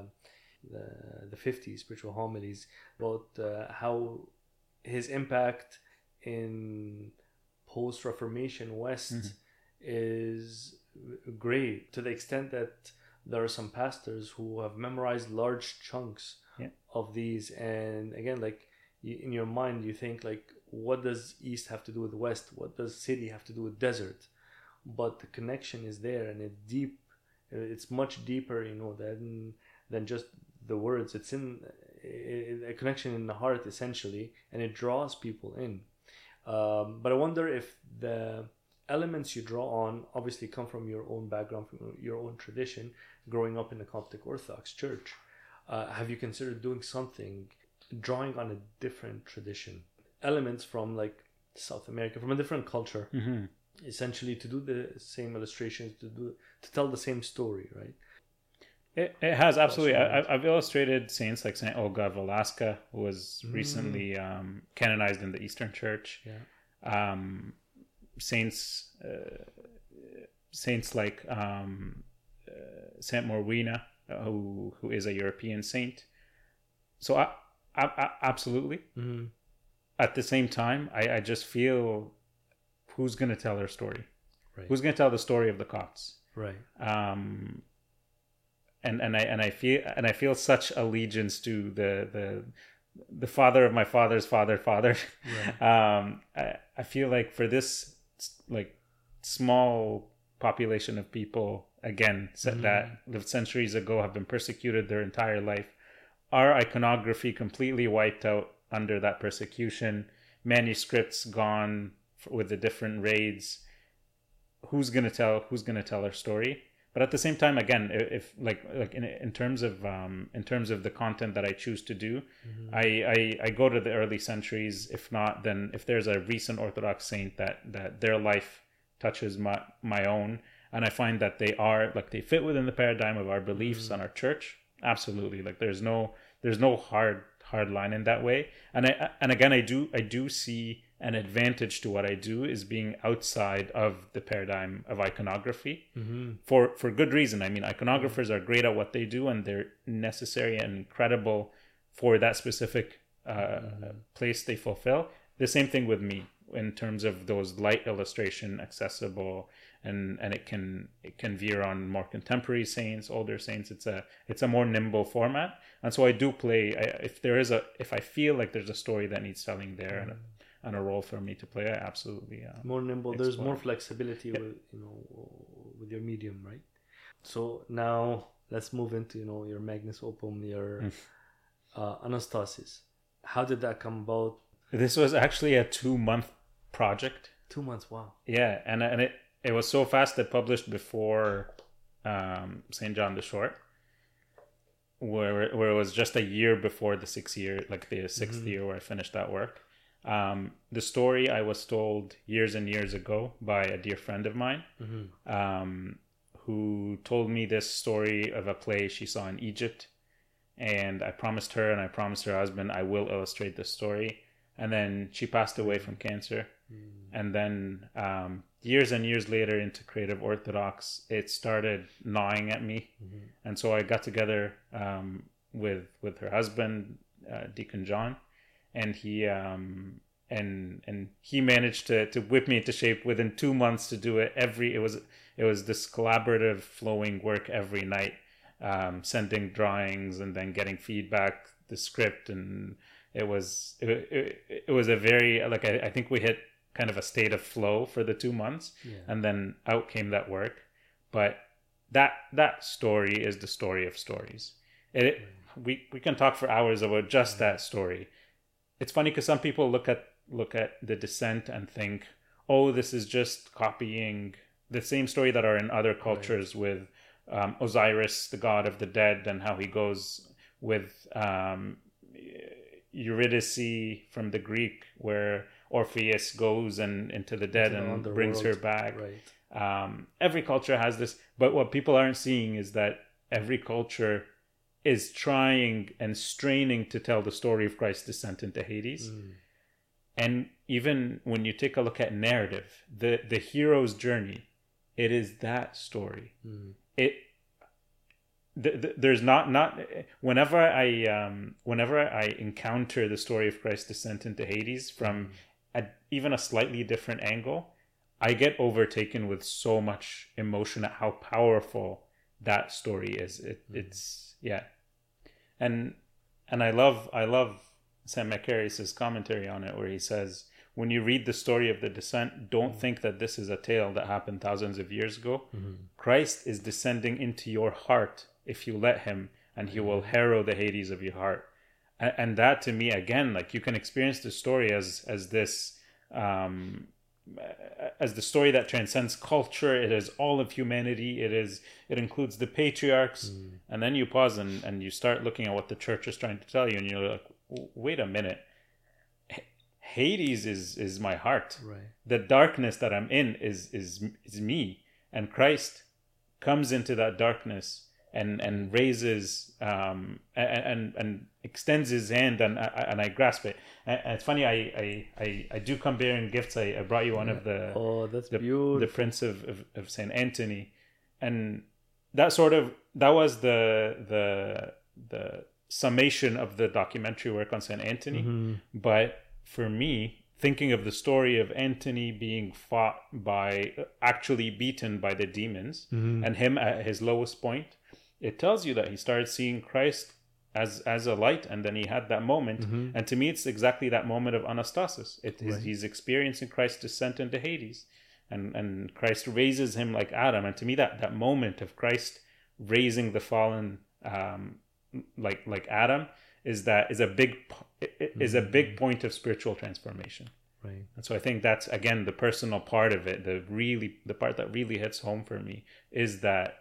the 50 spiritual homilies about how his impact in post-Reformation West is great, to the extent that there are some pastors who have memorized large chunks of these. And again, like in your mind, you think like, what does East have to do with West? What does city have to do with desert? But the connection is there, and it's deep. It's much deeper, than just the words. It's in a connection in the heart, essentially, and it draws people in. But I wonder if the elements you draw on obviously come from your own background, from your own tradition, growing up in the Coptic Orthodox Church. Have you considered doing something, drawing on a different tradition, elements from like South America, from a different culture, essentially to do the same illustrations, to tell the same story, right? It has, absolutely. I've illustrated saints like Saint Olga of Alaska, who was recently canonized in the Eastern Church. Yeah. Saints like Saint Morwena, who is a European saint. So I absolutely. Mm-hmm. At the same time, I just feel, who's going to tell their story? Right. Who's going to tell the story of the Copts? Right. And I feel such allegiance to the father of my father's father. Right. I feel like for this like small population of people, again, that lived centuries ago, have been persecuted their entire life, our iconography completely wiped out under that persecution, manuscripts gone with the different raids. Who's gonna tell our story? But at the same time, again, if like in terms of the content that I choose to do, I go to the early centuries. If not, then if there's a recent Orthodox saint that their life touches my own, and I find that they fit within the paradigm of our beliefs and our church, absolutely. Like there's no hard line in that way. And again, I do see an advantage to what I do is being outside of the paradigm of iconography for good reason. I mean, iconographers are great at what they do, and they're necessary and incredible for that specific place they fulfill. The same thing with me in terms of those light illustration, accessible, and it can veer on more contemporary saints, older saints. It's a more nimble format, and so I do play. If I feel like there's a story that needs telling there and a role for me to play, I absolutely more nimble. explore. There's more flexibility with your medium, right? So now let's move into your Magnus Opum, your Anastasis. How did that come about? This was actually a 2-month project. 2 months, wow. Yeah, and it was so fast that published before St. John the Short, where it was just a year before the 6th year, like the 6th year where I finished that work. The story I was told years and years ago by a dear friend of mine, who told me this story of a play she saw in Egypt, and I promised her and I promised her husband I will illustrate this story. And then she passed away from cancer. And then years and years later into Creative Orthodox, it started gnawing at me. And so I got together with her husband, Deacon John, and he he managed to whip me into shape within 2 months to do it. It was this collaborative flowing work every night, sending drawings and then getting feedback, the script, and it was a very, like, I think we hit kind of a state of flow for the 2 months, and then out came that work. But that story is the story of stories. We can talk for hours about just that story. It's funny because some people look at the Descent and think, oh, this is just copying the same story that are in other cultures, with Osiris, the god of the dead, and how he goes with Eurydice from the Greek, where Orpheus goes into the dead and brings her back. Right. Every culture has this, but what people aren't seeing is that every culture is trying and straining to tell the story of Christ's descent into Hades. And even when you take a look at narrative, the hero's journey, it is that story. There's not whenever I encounter the story of Christ's descent into Hades from at even a slightly different angle, I get overtaken with so much emotion at how powerful that story is. It's yeah, and I love Sam McCarry's commentary on it, where he says, when you read the story of the descent, don't think that this is a tale that happened thousands of years ago. Christ is descending into your heart if you let him, and he will harrow the Hades of your heart. And that, to me, again, like, you can experience the story as this as the story that transcends culture. It is all of humanity. It includes the patriarchs. And then you pause and you start looking at what the church is trying to tell you, and you're like, wait a minute. Hades is my heart. Right. The darkness that I'm in is me, and Christ comes into that darkness and raises and extends his hand, and I grasp it. And it's funny, I do come bearing gifts. I brought you one of the that's beautiful. the Prince of Saint Anthony, and that was the summation of the documentary work on Saint Anthony. But for me, thinking of the story of Anthony being actually beaten by the demons, and him at his lowest point, it tells you that he started seeing Christ as a light, and then he had that moment. And to me, it's exactly that moment of anastasis. He's experiencing Christ's descent into Hades, and Christ raises him like Adam. And to me, that moment of Christ raising the fallen like Adam is a big point of spiritual transformation. Right. And so I think that's, again, the personal part of it. The part that really hits home for me is that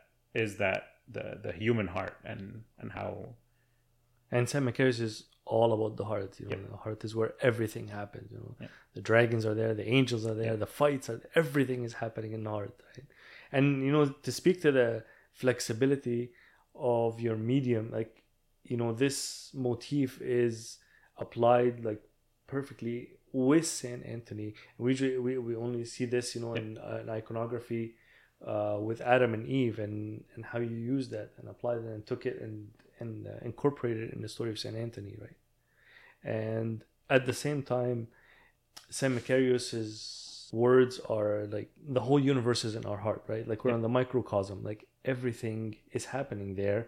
the human heart and how. And Sam McCarry's is all about the heart. The heart is where everything happens. The dragons are there, the angels are there, the fights are there, everything is happening in the heart. Right? And to speak to the flexibility of your medium, like, this motif is applied like perfectly with Saint Anthony. We only see this, in iconography with Adam and Eve, and how you use that and applied it and took it and incorporated it in the story of Saint Anthony, right? And at the same time, Saint Macarius's words are like, the whole universe is in our heart, right? Like, we're on the microcosm, like everything is happening there.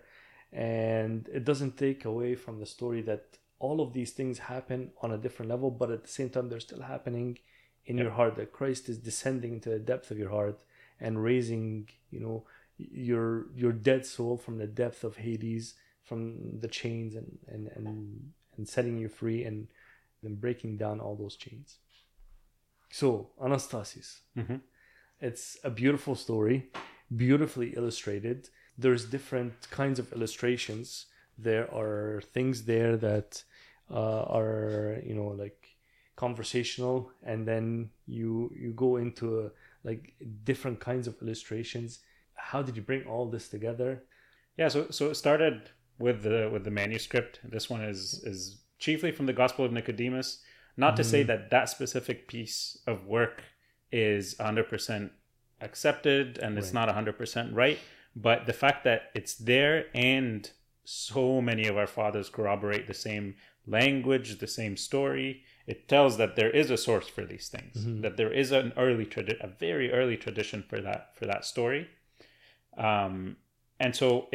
And it doesn't take away from the story that all of these things happen on a different level, but at the same time, they're still happening in your heart. That Christ is descending into the depth of your heart and raising, your dead soul from the depth of Hades, from the chains, and setting you free, and then breaking down all those chains. So, Anastasis. It's a beautiful story, beautifully illustrated. There's different kinds of illustrations. There are things there that are, like conversational, and then you go into like different kinds of illustrations. How did you bring all this together? Yeah, so it started with the manuscript. This one is chiefly from the Gospel of Nicodemus. Not to say that specific piece of work is 100% accepted and it's not 100% right, but the fact that it's there, and so many of our fathers corroborate the same language, the same story, it tells that there is a source for these things, that there is a very early tradition for that story. And so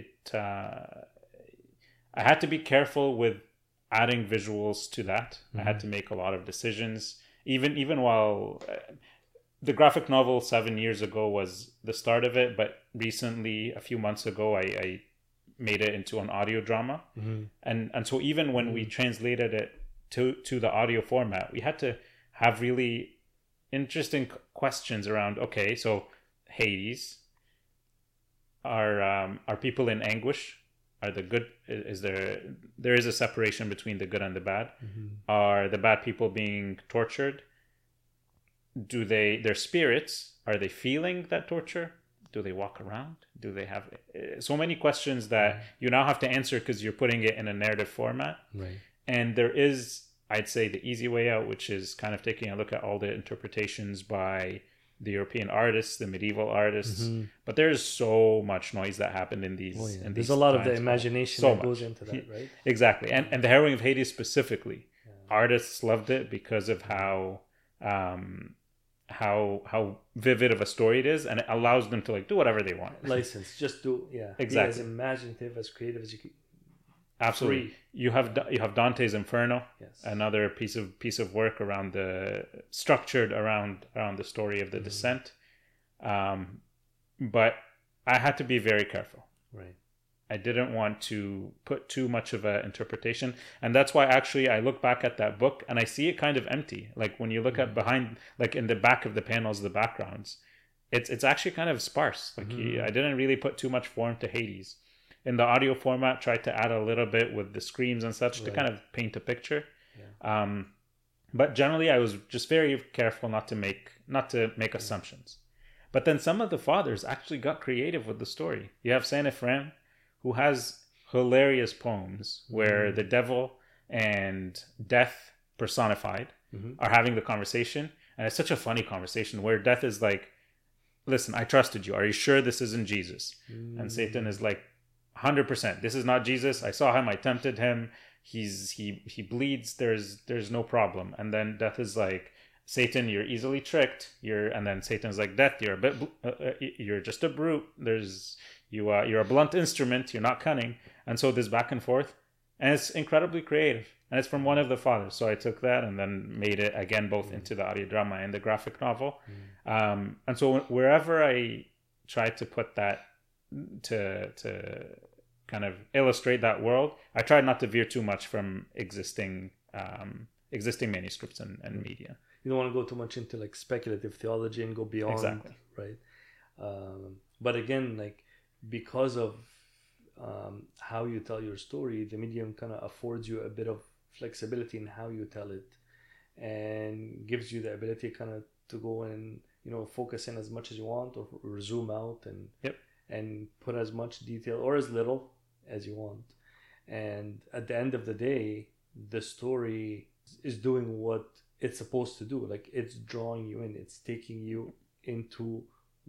I had to be careful with adding visuals to that. I had to make a lot of decisions, even while the graphic novel 7 years ago was the start of it, but recently, a few months ago, I made it into an audio drama. And so even when we translated it to the audio format, we had to have really interesting questions around, okay, so Hades, are people in anguish? Are the good, is there is a separation between the good and the bad? Are the bad people being tortured? Do their spirits, are they feeling that torture? Do they walk around? Do they have so many questions that you now have to answer because you're putting it in a narrative format? Right. And there is, I'd say, the easy way out, which is kind of taking a look at all the interpretations by the European artists, the medieval artists. But there's so much noise that happened in these. There's a lot of the imagination that goes into that, right? Exactly. And the Harrowing of Hades specifically, artists loved it because of how how vivid of a story it is, and it allows them to like do whatever they want. License, just do, Exactly. be as imaginative, as creative as you can. Absolutely. Free. You have Dante's Inferno, Yes. another piece of work around structured around the story of the descent. But I had to be very careful. Right. I didn't want to put too much of an interpretation, and that's why actually I look back at that book and I see it kind of empty. Like when you look at behind, like in the back of the panels, the backgrounds, it's actually kind of sparse. Like I didn't really put too much form to Hades. In the audio format, tried to add a little bit with the screams and such to kind of paint a picture. Yeah. But generally, I was just very careful not to make assumptions. But then some of the fathers actually got creative with the story. You have Saint Ephraim, who has hilarious poems where the devil and death personified are having the conversation. And it's such a funny conversation where death is like, listen, I trusted you. Are you sure this isn't Jesus? And Satan is like, 100%. This is not Jesus. I saw him. I tempted him. He bleeds. There's no problem. And then death is like, Satan, you're easily tricked. And then Satan's like, death, you're a bit, you're just a brute. You're a blunt instrument. You're not cunning. And so this back and forth, and it's incredibly creative. And it's from one of the fathers. So I took that and then made it again both into the audio drama and the graphic novel. And so wherever I tried to put that to kind of illustrate that world, I tried not to veer too much from existing manuscripts and media. You don't want to go too much into like speculative theology and go beyond. Exactly. Right. But again, like because of how you tell your story, the medium kind of affords you a bit of flexibility in how you tell it, and gives you the ability kind of to go and focus in as much as you want, or zoom out and put as much detail or as little as you want. And at the end of the day, the story is doing what it's supposed to do. Like it's drawing you in, it's taking you into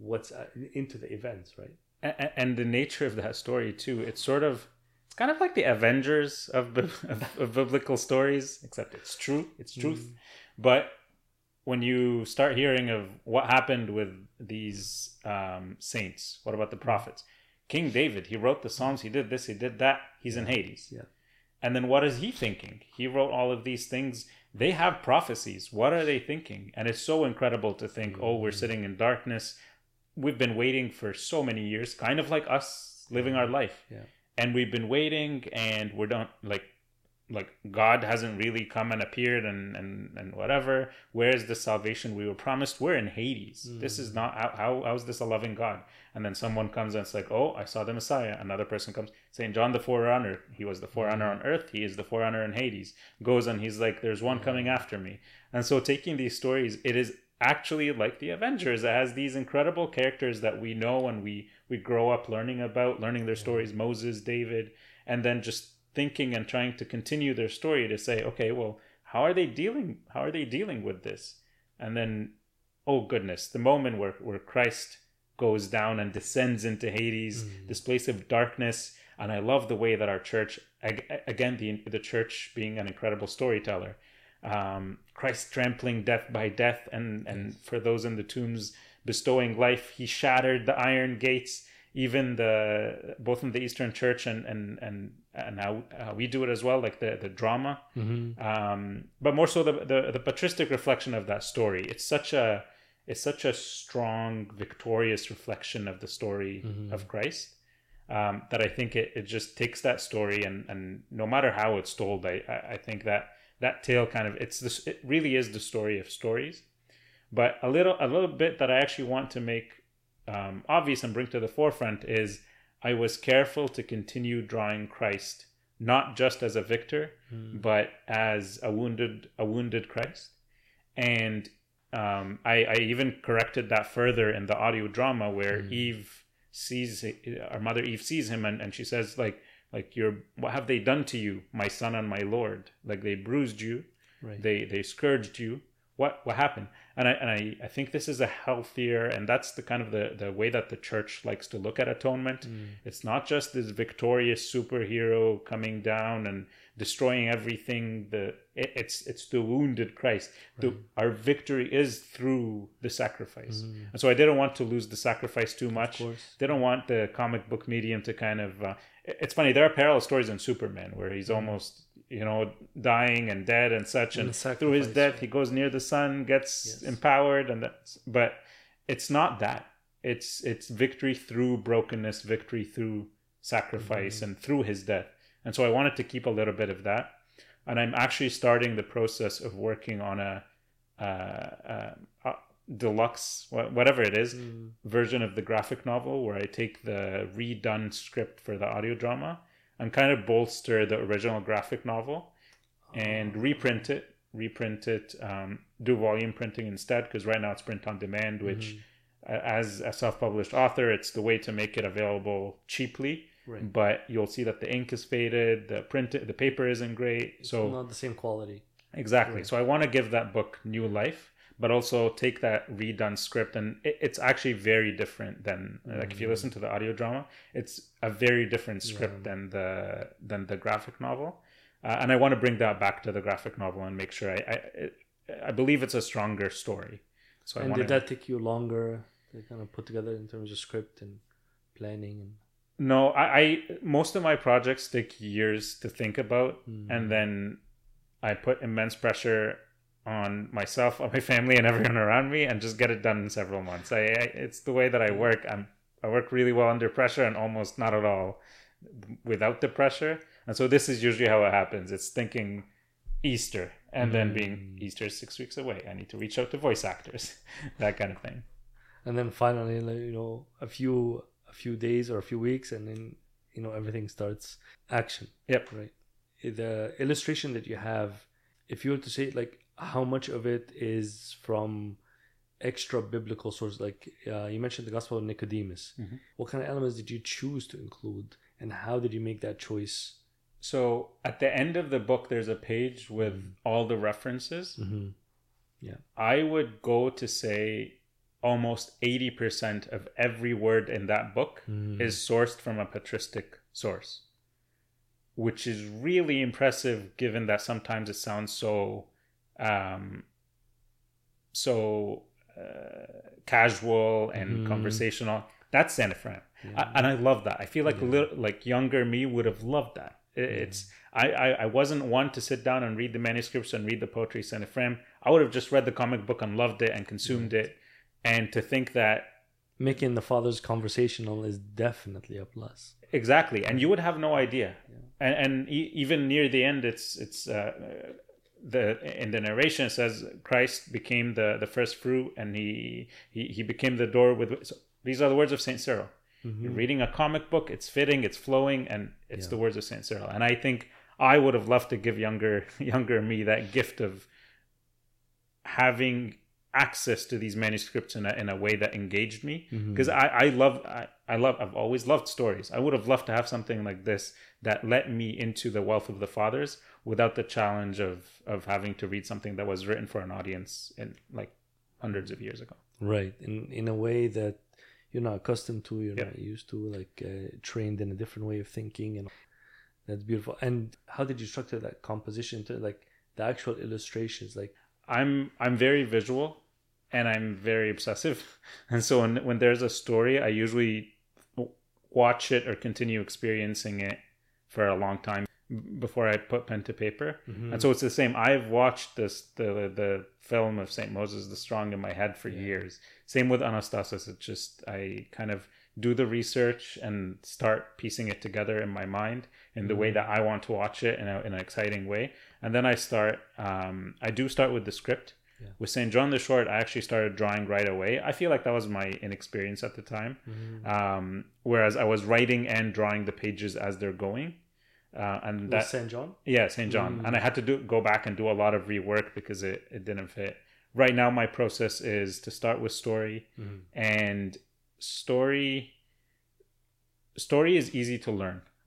into the events, right? And the nature of that story too, it's kind of like the Avengers of biblical stories, except it's truth. But when you start hearing of what happened with these saints, what about the prophets? King David, he wrote the Psalms, he did this, he did that, he's in Hades. Yeah. And then what is he thinking? He wrote all of these things. They have prophecies. What are they thinking? And it's so incredible to think, we're sitting in darkness. We've been waiting for so many years, kind of like us living our life. Yeah. And we've been waiting, and we're not like God hasn't really come and appeared and whatever. Where's the salvation we were promised? We're in Hades. This is not how is this a loving God? And then someone comes and it's like, oh, I saw the Messiah. Another person comes, St. John the Forerunner. He was the forerunner on earth. He is the forerunner in Hades. Goes and he's like, there's one coming after me. And so taking these stories, it is actually like the Avengers. It has these incredible characters that we know and we grow up learning their stories, Moses, David, and then just thinking and trying to continue their story to say, okay, well, how are they dealing with this? And then, oh goodness, the moment where Christ goes down and descends into Hades, this place of darkness. And I love the way that our church, again, the church being an incredible storyteller, Christ trampling death by death, and for those in the tombs bestowing life. He shattered the iron gates, even both in the Eastern Church and how we do it as well, like the drama. But more so the patristic reflection of that story. It's such a strong, victorious reflection of the story of Christ, that I think it just takes that story and no matter how it's told, I think that tale kind of it really is the story of stories. But a little bit that I actually want to make obvious and bring to the forefront is I was careful to continue drawing Christ not just as a victor, but as a wounded Christ. And I even corrected that further in the audio drama where our mother Eve sees him and she says like what have they done to you, my son and my Lord? Like they bruised you, right. they scourged you. what happened? And I think this is a healthier, and that's the kind of the way that the church likes to look at atonement. It's not just this victorious superhero coming down and destroying everything. It's the wounded Christ. Right. Our victory is through the sacrifice. And so I didn't want to lose the sacrifice too much. Didn't want the comic book medium to kind of it's funny, there are parallel stories in Superman where he's almost, dying and dead and such, and through his death he goes near the sun, gets empowered, but it's not that. It's victory through brokenness, victory through sacrifice, and through his death. And so I wanted to keep a little bit of that. And I'm actually starting the process of working on a deluxe, whatever it is, version of the graphic novel, where I take the redone script for the audio drama and kind of bolster the original graphic novel and reprint it, do volume printing instead, because right now it's print on demand, which as a self-published author, it's the way to make it available cheaply. Right. But you'll see that the ink is faded, the paper isn't great. It's not the same quality. Exactly. Right. So I want to give that book new life, but also take that redone script, and it's actually very different than like if you listen to the audio drama, it's a very different script than the graphic novel, and I want to bring that back to the graphic novel and make sure I believe it's a stronger story. So did that take you longer to kind of put together in terms of script and planning? And no, I most of my projects take years to think about, and then I put immense pressure on myself, on my family, and everyone around me, and just get it done in several months. It's the way that I work. I work really well under pressure, and almost not at all without the pressure. And so this is usually how it happens. It's thinking Easter, and then being Easter is 6 weeks away. I need to reach out to voice actors, that kind of thing. And then finally, a few days or a few weeks, and then everything starts action. Yep. Right. The illustration that you have, if you were to say how much of it is from extra biblical sources, like you mentioned the Gospel of Nicodemus, what kind of elements did you choose to include, and how did you make that choice? So at the end of the book, there's a page with all the references. Yeah, I would go to say almost 80% of every word in that book is sourced from a patristic source, which is really impressive given that sometimes it sounds so casual and conversational. That's Saint Ephraim. And I love that. I feel like younger me would have loved that. I wasn't one to sit down and read the manuscripts and read the poetry of Saint Ephraim. I would have just read the comic book and loved it and consumed it. And to think that making the Father's conversational is definitely a plus. Exactly. And you would have no idea. And even near the end, it's in the narration it says Christ became the first fruit, and he became the door with. So these are the words of Saint Cyril. You're reading a comic book, it's fitting, it's flowing, and it's the words of Saint Cyril. And I think I would have loved to give younger me that gift of having access to these manuscripts in a way that engaged me, because I've always loved stories. I would have loved to have something like this that let me into the wealth of the fathers without the challenge of having to read something that was written for an audience in like hundreds of years ago. Right, in a way that you're not accustomed to, you're not used to, trained in a different way of thinking, and that's beautiful. And how did you structure that composition to the actual illustrations? I'm very visual, and I'm very obsessive, and so when there's a story, I usually watch it or continue experiencing it for a long time before I put pen to paper. And so it's the same. I've watched the film of Saint Moses the Strong in my head for years. Same with Anastasis. It's just I kind of do the research and start piecing it together in my mind in the way that I want to watch it in an exciting way. And then I do start with the script. With St. John the Short, I actually started drawing right away. I feel like that was my inexperience at the time. Whereas I was writing and drawing the pages as they're going. And that St. John? Yeah, St. John. And I had to go back and do a lot of rework because it didn't fit. Right now, my process is to start with story. And story is easy to learn.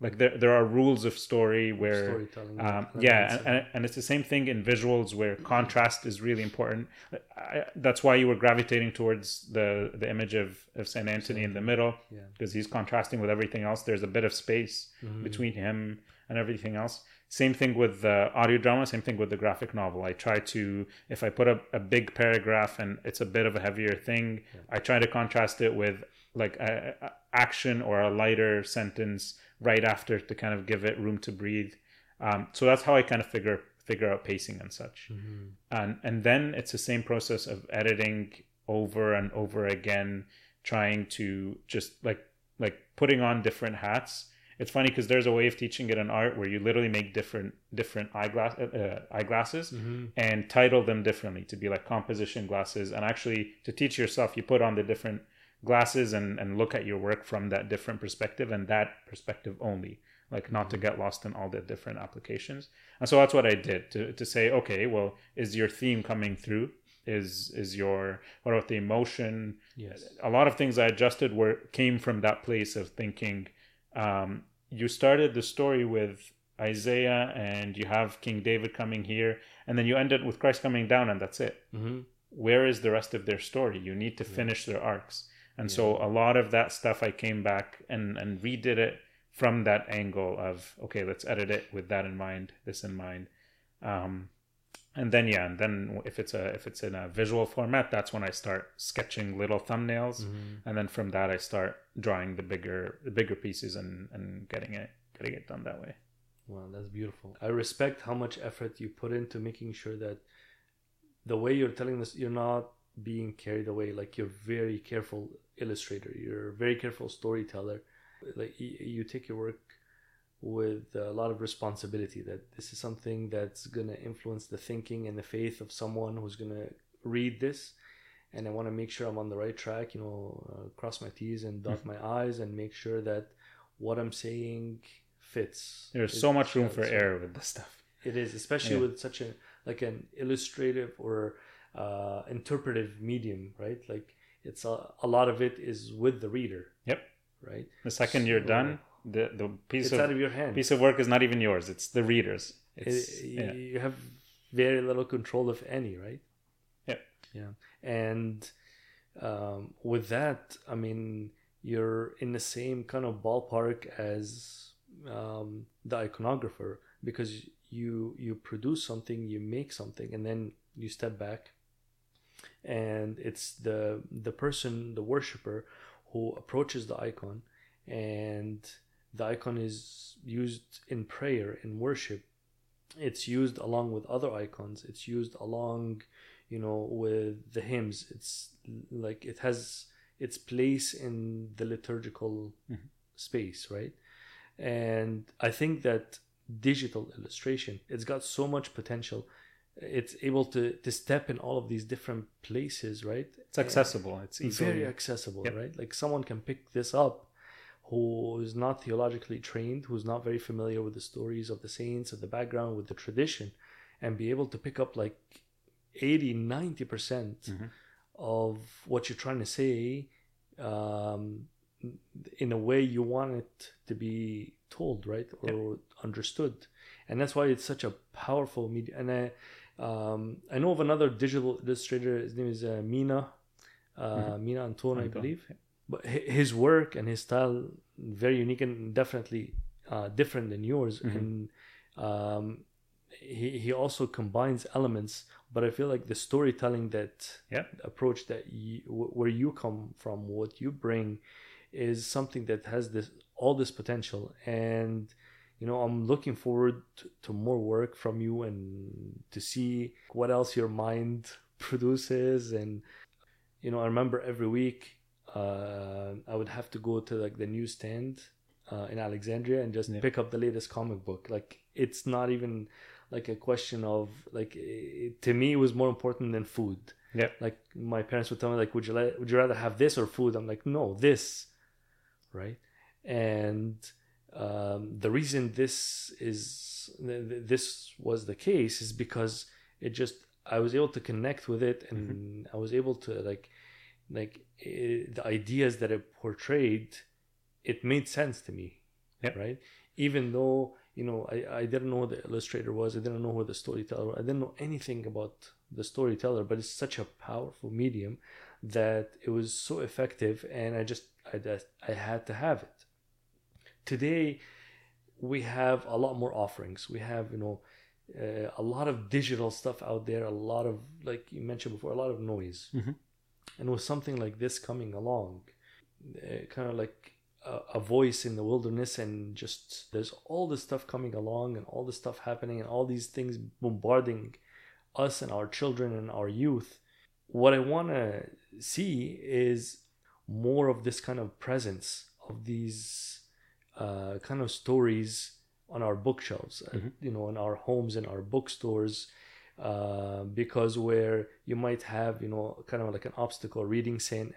Like there are rules of story where Storytelling. and it's the same thing in visuals where contrast is really important. That's why you were gravitating towards the image of Saint Anthony in the middle, because he's contrasting with everything else. There's a bit of space between him and everything else. Same thing with the audio drama, same thing with the graphic novel. I try to, if I put a big paragraph and it's a bit of a heavier thing, I try to contrast it with like a action or a lighter sentence right after to kind of give it room to breathe. So that's how I kind of figure out pacing and such. And then it's the same process of editing over and over again, trying to just like putting on different hats. It's funny because there's a way of teaching it in art where you literally make different eyeglasses and title them differently to be like composition glasses. And actually to teach yourself, you put on the different glasses and look at your work from that different perspective and that perspective only, like not to get lost in all the different applications. And so that's what I did to say, okay, well, is your theme coming through? Is your, what about the emotion? Yes. A lot of things I adjusted came from that place of thinking, you started the story with Isaiah and you have King David coming here, and then you end it with Christ coming down, and that's it. Where is the rest of their story? You need to finish their arcs. And so a lot of that stuff I came back and redid it from that angle of, okay, let's edit it with that in mind, this in mind. And then if it's in a visual format, that's when I start sketching little thumbnails, and then from that I start drawing the bigger pieces and getting it done that way. Wow, that's beautiful. I respect how much effort you put into making sure that the way you're telling this, you're not being carried away. Like, you're very careful illustrator, you're a very careful storyteller. Like, you take your work with a lot of responsibility, that this is something that's going to influence the thinking and the faith of someone who's going to read this, and I want to make sure I'm on the right track, cross my T's and dot my I's and make sure that what I'm saying fits. There's so much room for error with this stuff. It is, especially with such an illustrative or interpretive medium, right? Like, it's a lot of it is with the reader. Yep. Right. The second you're done, the piece out of your hand. Piece of work is not even yours. It's the reader's. You have very little control, if any, right? Yeah. Yeah. And with that, I mean, you're in the same kind of ballpark as the iconographer, because you produce something, you make something, and then you step back, and it's the person, the worshiper, who approaches the icon, and the icon is used in prayer, in worship. It's used along with other icons. It's used along, with the hymns. It's like it has its place in the liturgical space, right? And I think that digital illustration, it's got so much potential. It's able to step in all of these different places, right? It's accessible. It's easily very accessible, right? Like, someone can pick this up who is not theologically trained, who's not very familiar with the stories of the saints, of the background, with the tradition, and be able to pick up like 80-90% of what you're trying to say in a way you want it to be told, right? Or understood. And that's why it's such a powerful media. And I know of another digital illustrator. His name is Mina Anton, I believe. But his work and his style, very unique and definitely different than yours. And he also combines elements. But I feel like the storytelling approach that where you come from, what you bring, is something that has all this potential. And I'm looking forward to more work from you and to see what else your mind produces. And I remember every week I would have to go to like the newsstand in Alexandria and just pick up the latest comic book. Like, it's not even like a question of like, to me it was more important than food. Yeah. Like, my parents would tell me like, would you rather have this or food? I'm like, no, this, right? And the reason this was the case is because I was able to connect with it, and I was able to the ideas that it portrayed, it made sense to me. Yep. Right? even though, you know, I didn't know who the illustrator was, I didn't know who the storyteller was, I didn't know anything about the storyteller, but it's such a powerful medium that it was so effective, and I had to have it. Today, we have a lot more offerings. We have, you know, a lot of digital stuff out there, a lot of, like you mentioned before, a lot of noise. Mm-hmm. And with something like this coming along, kind of like a voice in the wilderness, and just there's all this stuff coming along and all this stuff happening and all these things bombarding us and our children and our youth. What I want to see is more of this kind of presence of these kind of stories on our bookshelves, Mm-hmm. you know, in our homes, in our bookstores, because where you might have, you know, kind of like an obstacle reading Saint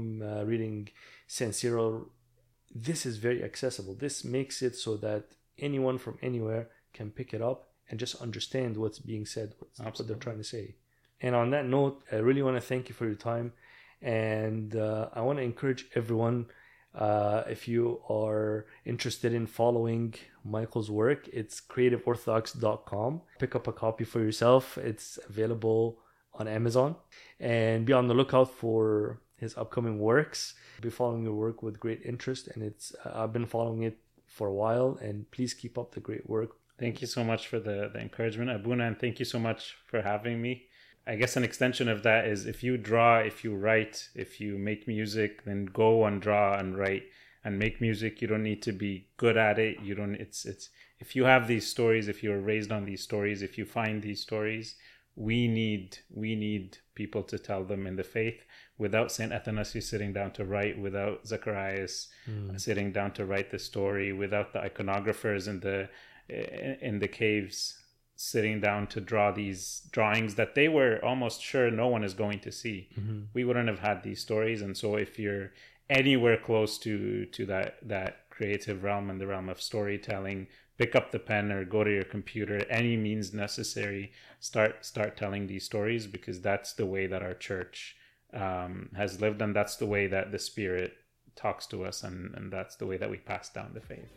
Cyril, this is very accessible. This makes it so that anyone from anywhere can pick it up and just understand what's being said, what they're trying to say. And on that note, I really want to thank you for your time, and I want to encourage everyone, if you are interested in following Michael's work, it's creativeorthodox.com. Pick up a copy for yourself. It's available on Amazon, and be on the lookout for his upcoming works. Be following your work with great interest, and I've been following it for a while, and please keep up the great work. Thank you so much for the encouragement, Abuna, and thank you so much for having me. I guess an extension of that is, if you draw, if you write, if you make music, then go and draw and write and make music. You don't need to be good at it. You don't, it's, if you have these stories, if you were raised on these stories, if you find these stories, we need people to tell them in the faith. Without Saint Athanasius sitting down to write, without Zacharias sitting down to write the story, without the iconographers in the caves sitting down to draw these drawings that they were almost sure no one is going to see, we wouldn't have had these stories. And so if you're anywhere close to that creative realm and the realm of storytelling, pick up the pen or go to your computer, any means necessary, start telling these stories, because that's the way that our church has lived, and that's the way that the Spirit talks to us, and that's the way that we pass down the faith.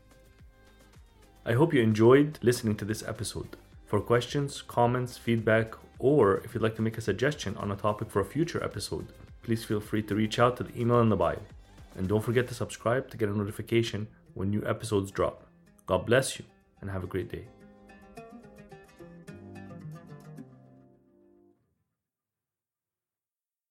I hope you enjoyed listening to this episode. For questions, comments, feedback, or if you'd like to make a suggestion on a topic for a future episode, please feel free to reach out to the email in the bio. And don't forget to subscribe to get a notification when new episodes drop. God bless you, and have a great day.